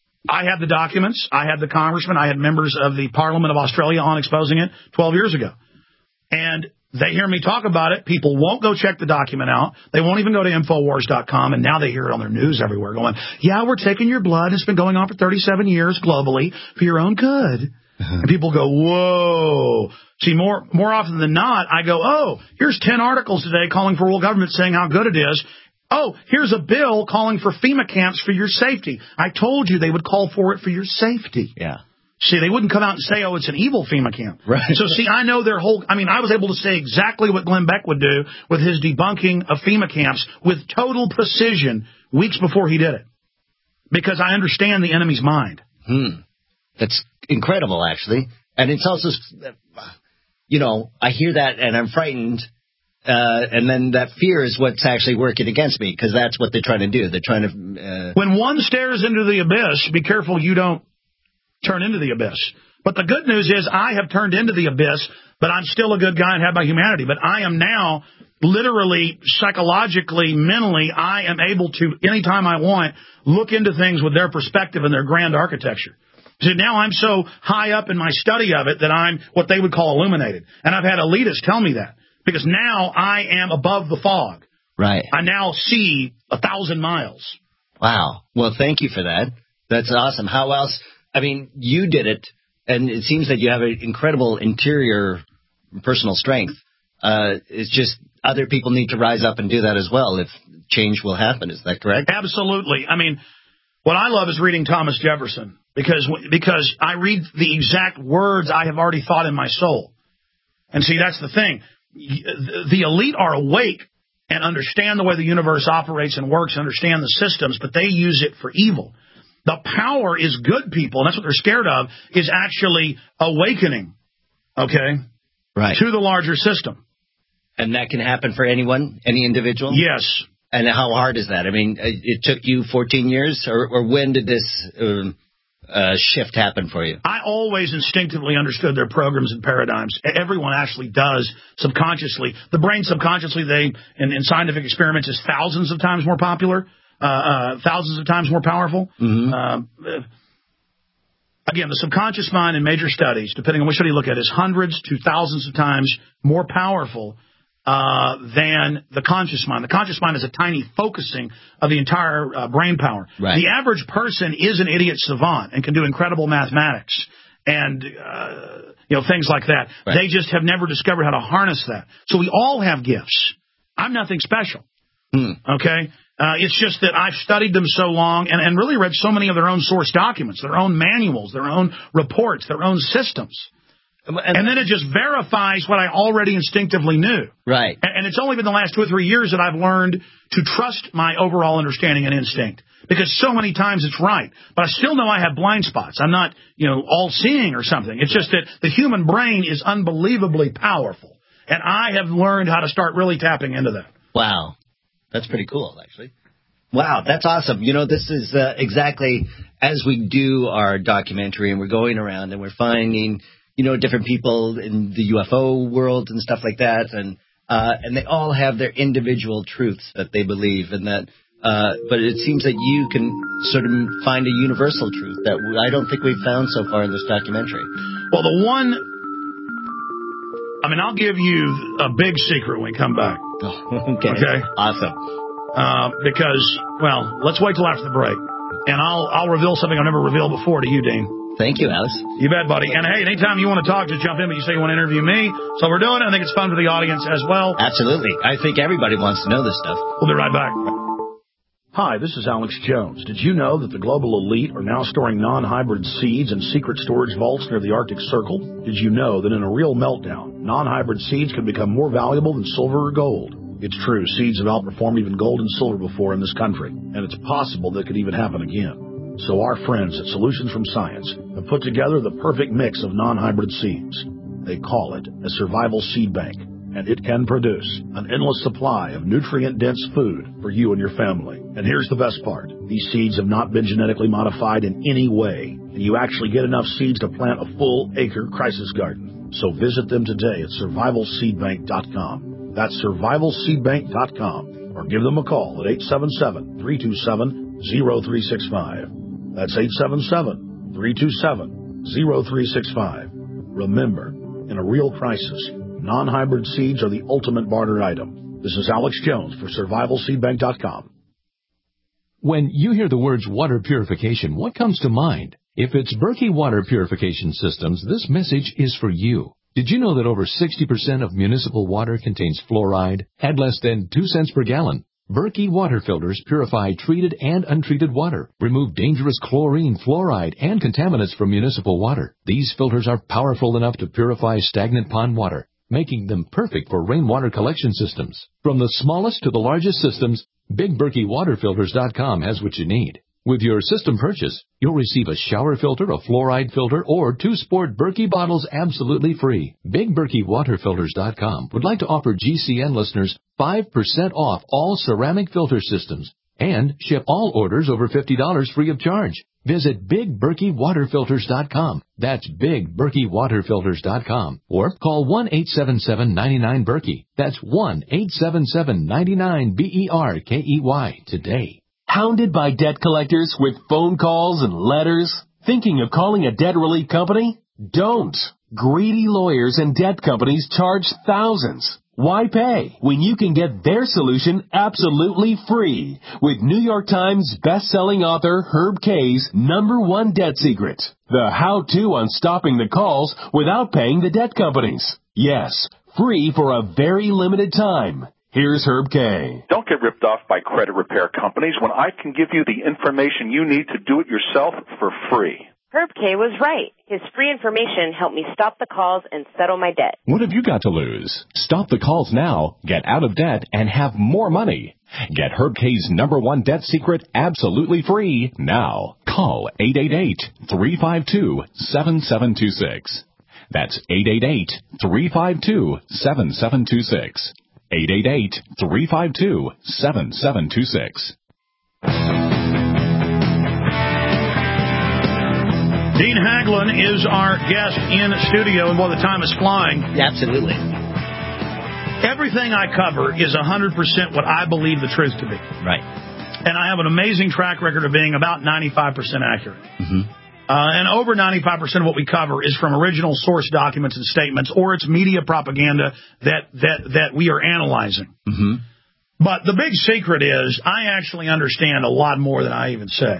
I had the documents. I had the congressman. I had members of the Parliament of Australia on exposing it twelve years ago. And they hear me talk about it. People won't go check the document out. They won't even go to Infowars dot com. And now they hear it on their news everywhere going, yeah, we're taking your blood. It's been going on for thirty-seven years globally for your own good. Uh-huh. And people go, whoa. See, more more often than not, I go, oh, here's ten articles today calling for world government saying how good it is. Oh, here's a bill calling for FEMA camps for your safety. I told you they would call for it for your safety. Yeah. See, they wouldn't come out and say, oh, it's an evil FEMA camp. Right. So, see, I know their whole – I mean, I was able to say exactly what Glenn Beck would do with his debunking of FEMA camps with total precision weeks before he did it, because I understand the enemy's mind. Hmm. That's incredible, actually. And it's also – you know, I hear that and I'm frightened. Uh, and then that fear is what's actually working against me, because that's what they're trying to do. They're trying to... Uh... When one stares into the abyss, be careful you don't turn into the abyss. But the good news is I have turned into the abyss, but I'm still a good guy and have my humanity. But I am now literally, psychologically, mentally, I am able to, anytime I want, look into things with their perspective and their grand architecture. So now I'm so high up in my study of it that I'm what they would call illuminated. And I've had elitists tell me that. Because now I am above the fog. Right. I now see a thousand miles. Wow. Well, thank you for that. That's awesome. How else? I mean, you did it, and it seems that you have an incredible interior personal strength. Uh, it's just other people need to rise up and do that as well if change will happen. Is that correct? Absolutely. I mean, what I love is reading Thomas Jefferson, because because I read the exact words I have already thought in my soul. And see, that's the thing. The elite are awake and understand the way the universe operates and works, and understand the systems, but they use it for evil. The power is good people, and that's what they're scared of, is actually awakening, okay, right, to the larger system. And that can happen for anyone, any individual? Yes. And how hard is that? I mean, it took you fourteen years, or, or when did this... Um, uh, shift happen for you? I always instinctively understood their programs and paradigms. Everyone actually does subconsciously. The brain subconsciously, they in, in scientific experiments, is thousands of times more popular, uh, uh, thousands of times more powerful. Mm-hmm. Uh, again, the subconscious mind in major studies, depending on which study you look at, is hundreds to thousands of times more powerful Uh, than the conscious mind. The conscious mind is a tiny focusing of the entire uh, brain power. Right. The average person is an idiot savant and can do incredible mathematics and uh, you know things like that. Right. They just have never discovered how to harness that. So we all have gifts. I'm nothing special. Hmm. Okay? Uh, it's just that I've studied them so long and, and really read so many of their own source documents, their own manuals, their own reports, their own systems. And, and then it just verifies what I already instinctively knew. Right. And, and it's only been the last two or three years that I've learned to trust my overall understanding and instinct. Because so many times it's right. But I still know I have blind spots. I'm not, you know, all-seeing or something. It's just that the human brain is unbelievably powerful. And I have learned how to start really tapping into that. Wow. That's pretty cool, actually. Wow, that's awesome. You know, this is uh, exactly as we do our documentary and we're going around and we're finding, you know, different people in the U F O world and stuff like that, and uh, and they all have their individual truths that they believe, and that. Uh, but it seems that you can sort of find a universal truth that I don't think we've found so far in this documentary. Well, the one, I mean, I'll give you a big secret when we come back. Oh, okay. Okay. Awesome. Uh, because, well, let's wait till after the break, and I'll I'll reveal something I've never revealed before to you, Dean. Thank you, Alice. You bet, buddy. And, hey, anytime you want to talk, just jump in, but you say you want to interview me. So we're doing it. I think it's fun for the audience as well. Absolutely. I think everybody wants to know this stuff. We'll be right back. Hi, this is Alex Jones. Did you know that the global elite are now storing non-hybrid seeds in secret storage vaults near the Arctic Circle? Did you know that in a real meltdown, non-hybrid seeds can become more valuable than silver or gold? It's true. Seeds have outperformed even gold and silver before in this country, and it's possible that could even happen again. So our friends at Solutions from Science have put together the perfect mix of non-hybrid seeds. They call it a survival seed bank, and it can produce an endless supply of nutrient-dense food for you and your family. And here's the best part. These seeds have not been genetically modified in any way, and you actually get enough seeds to plant a full-acre crisis garden. So visit them today at survival seed bank dot com. That's survival seed bank dot com, or give them a call at eight seven seven, three two seven, zero three six five. That's eight seven seven, three two seven, zero three six five. Remember, in a real crisis, non-hybrid seeds are the ultimate barter item. This is Alex Jones for survival seed bank dot com. When you hear the words water purification, what comes to mind? If it's Berkey Water Purification Systems, this message is for you. Did you know that over sixty percent of municipal water contains fluoride at less than two cents per gallon? Berkey water filters purify treated and untreated water, remove dangerous chlorine, fluoride, and contaminants from municipal water. These filters are powerful enough to purify stagnant pond water, making them perfect for rainwater collection systems. From the smallest to the largest systems, Big Berkey Water Filters dot com has what you need. With your system purchase, you'll receive a shower filter, a fluoride filter, or two sport Berkey bottles absolutely free. Big Berkey Water Filters dot com would like to offer G C N listeners five percent off all ceramic filter systems and ship all orders over fifty dollars free of charge. Visit Big Berkey Water Filters dot com. That's Big Berkey Water Filters dot com. Or call one eight seven seven, nine nine, Berkey. That's one eight seven seven, nine nine, B E R K E Y today. Hounded by debt collectors with phone calls and letters? Thinking of calling a debt relief company? Don't. Greedy lawyers and debt companies charge thousands. Why pay when you can get their solution absolutely free with New York Times best-selling author Herb Kay's number one debt secret, the how-to on stopping the calls without paying the debt companies. Yes, free for a very limited time. Here's Herb Kay. Don't get ripped off by credit repair companies when I can give you the information you need to do it yourself for free. Herb Kay was right. His free information helped me stop the calls and settle my debt. What have you got to lose? Stop the calls now, get out of debt, and have more money. Get Herb Kay's number one debt secret absolutely free now. Call eight eight eight, three five two, seven seven two six. That's eight eight eight, three five two, seven seven two six. eight eight eight, three five two, seven seven two six. Dean Haglund is our guest in studio, and boy, the time is flying. Yeah, absolutely. Everything I cover is one hundred percent what I believe the truth to be. Right. And I have an amazing track record of being about ninety-five percent accurate. Mm-hmm. Uh, and over ninety-five percent of what we cover is from original source documents and statements, or it's media propaganda that that that we are analyzing. Mm-hmm. But the big secret is I actually understand a lot more than I even say.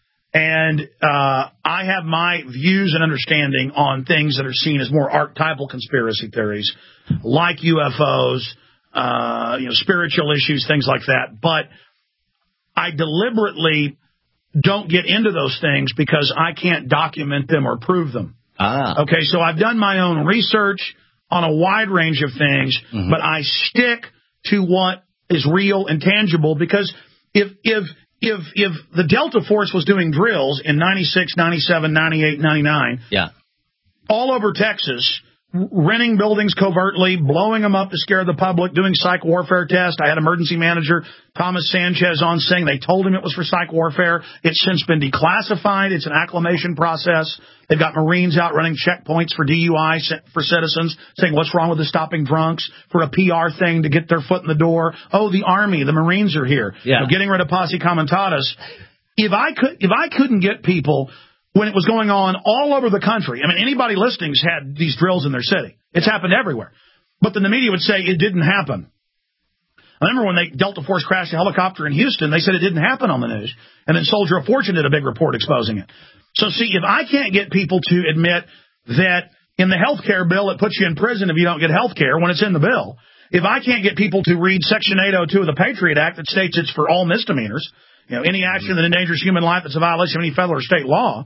And uh, I have my views and understanding on things that are seen as more archetypal conspiracy theories, like U F Os, uh, you know, spiritual issues, things like that. But I deliberately don't get into those things because I can't document them or prove them. Ah. Okay, so I've done my own research on a wide range of things, mm-hmm. but I stick to what is real and tangible, because if if if if the Delta Force was doing drills in ninety-six, ninety-seven, ninety-eight, ninety-nine, yeah, all over Texas, renting buildings covertly, blowing them up to scare the public, doing psych warfare tests. I had emergency manager Thomas Sanchez on saying they told him it was for psych warfare. It's since been declassified. It's an acclimation process. They've got Marines out running checkpoints for D U I for citizens, saying what's wrong with the stopping drunks, for a P R thing to get their foot in the door. Oh, the Army, the Marines are here. Yeah. You know, getting rid of posse comitatus. If I could, if I couldn't get people when it was going on all over the country, I mean, anybody listening's had these drills in their city. It's happened everywhere. But then the media would say it didn't happen. I remember when they Delta Force crashed a helicopter in Houston, they said it didn't happen on the news. And then Soldier of Fortune did a big report exposing it. So, see, if I can't get people to admit that in the health care bill it puts you in prison if you don't get health care when it's in the bill, if I can't get people to read Section eight oh two of the Patriot Act that states it's for all misdemeanors, you know, any action that endangers human life that's a violation of any federal or state law,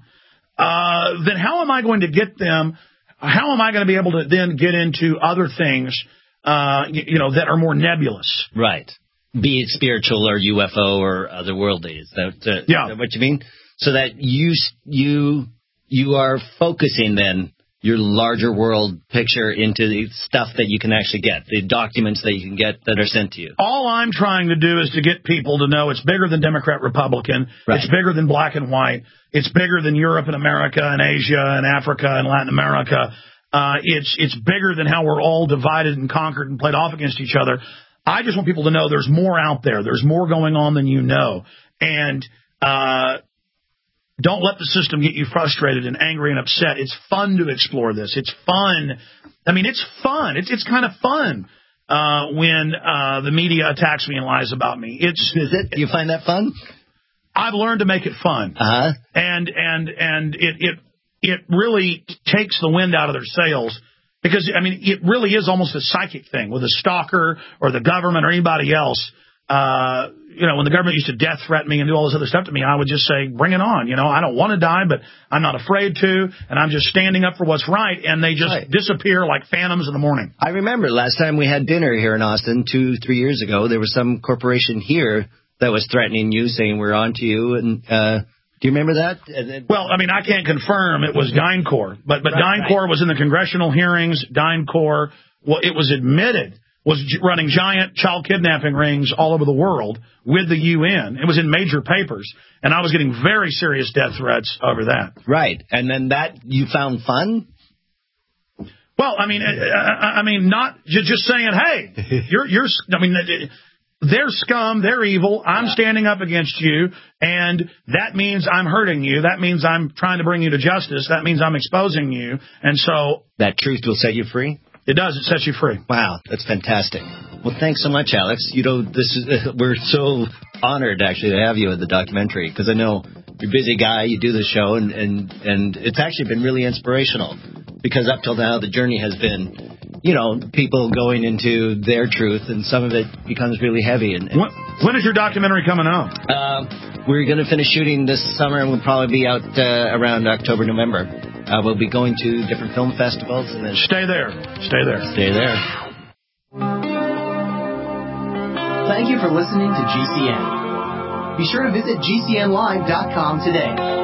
uh, then how am I going to get them, how am I going to be able to then get into other things, uh, you, you know, that are more nebulous? Right. Be it spiritual or U F O or otherworldly. Is that, uh, yeah. is that what you mean? So that you you you are focusing then your larger world picture into the stuff that you can actually get, the documents that you can get that are sent to you. All I'm trying to do is to get people to know it's bigger than Democrat, Republican. Right. It's bigger than black and white. It's bigger than Europe and America and Asia and Africa and Latin America. Uh, it's it's bigger than how we're all divided and conquered and played off against each other. I just want people to know there's more out there. There's more going on than you know. And uh don't let the system get you frustrated and angry and upset. It's fun to explore this. It's fun. I mean, it's fun. It's it's kind of fun uh, when uh, the media attacks me and lies about me. It's Is it? You find that fun? I've learned to make it fun. Uh-huh. And and and it it it really takes the wind out of their sails, because I mean it really is almost a psychic thing with a stalker or the government or anybody else. Uh, you know, when the government used to death threaten me and do all this other stuff to me, I would just say, bring it on. You know, I don't want to die, but I'm not afraid to, and I'm just standing up for what's right, and they just right. disappear like phantoms in the morning. I remember last time we had dinner here in Austin, two, three years ago, there was some corporation here that was threatening you, saying we're on to you, and uh, do you remember that? Well, I mean, I can't confirm it was DynCorp, but, but right, DynCorp right. was in the congressional hearings. DynCorp, well, it was admitted, was running giant child kidnapping rings all over the world with the U N. It was in major papers, and I was getting very serious death threats over that. Right, and then that you found fun? Well, I mean, I, I mean, not just saying, hey, you're, you're, I mean, they're scum, they're evil, I'm yeah. standing up against you, and that means I'm hurting you, that means I'm trying to bring you to justice, that means I'm exposing you, and so... That truth will set you free? It does. It sets you free. Wow, that's fantastic. Well, thanks so much, Alex. You know, this is uh, we're so honored actually to have you in the documentary, because I know you're a busy guy. You do the show, and, and and it's actually been really inspirational, because up till now the journey has been, you know, people going into their truth, and some of it becomes really heavy. And, and when, when is your documentary coming out? Uh, we're going to finish shooting this summer, and we'll probably be out uh, around October, November. Uh, we'll be going to different film festivals. And then Stay there. Stay there. Stay there. Thank you for listening to G C N. Be sure to visit G C N live dot com today.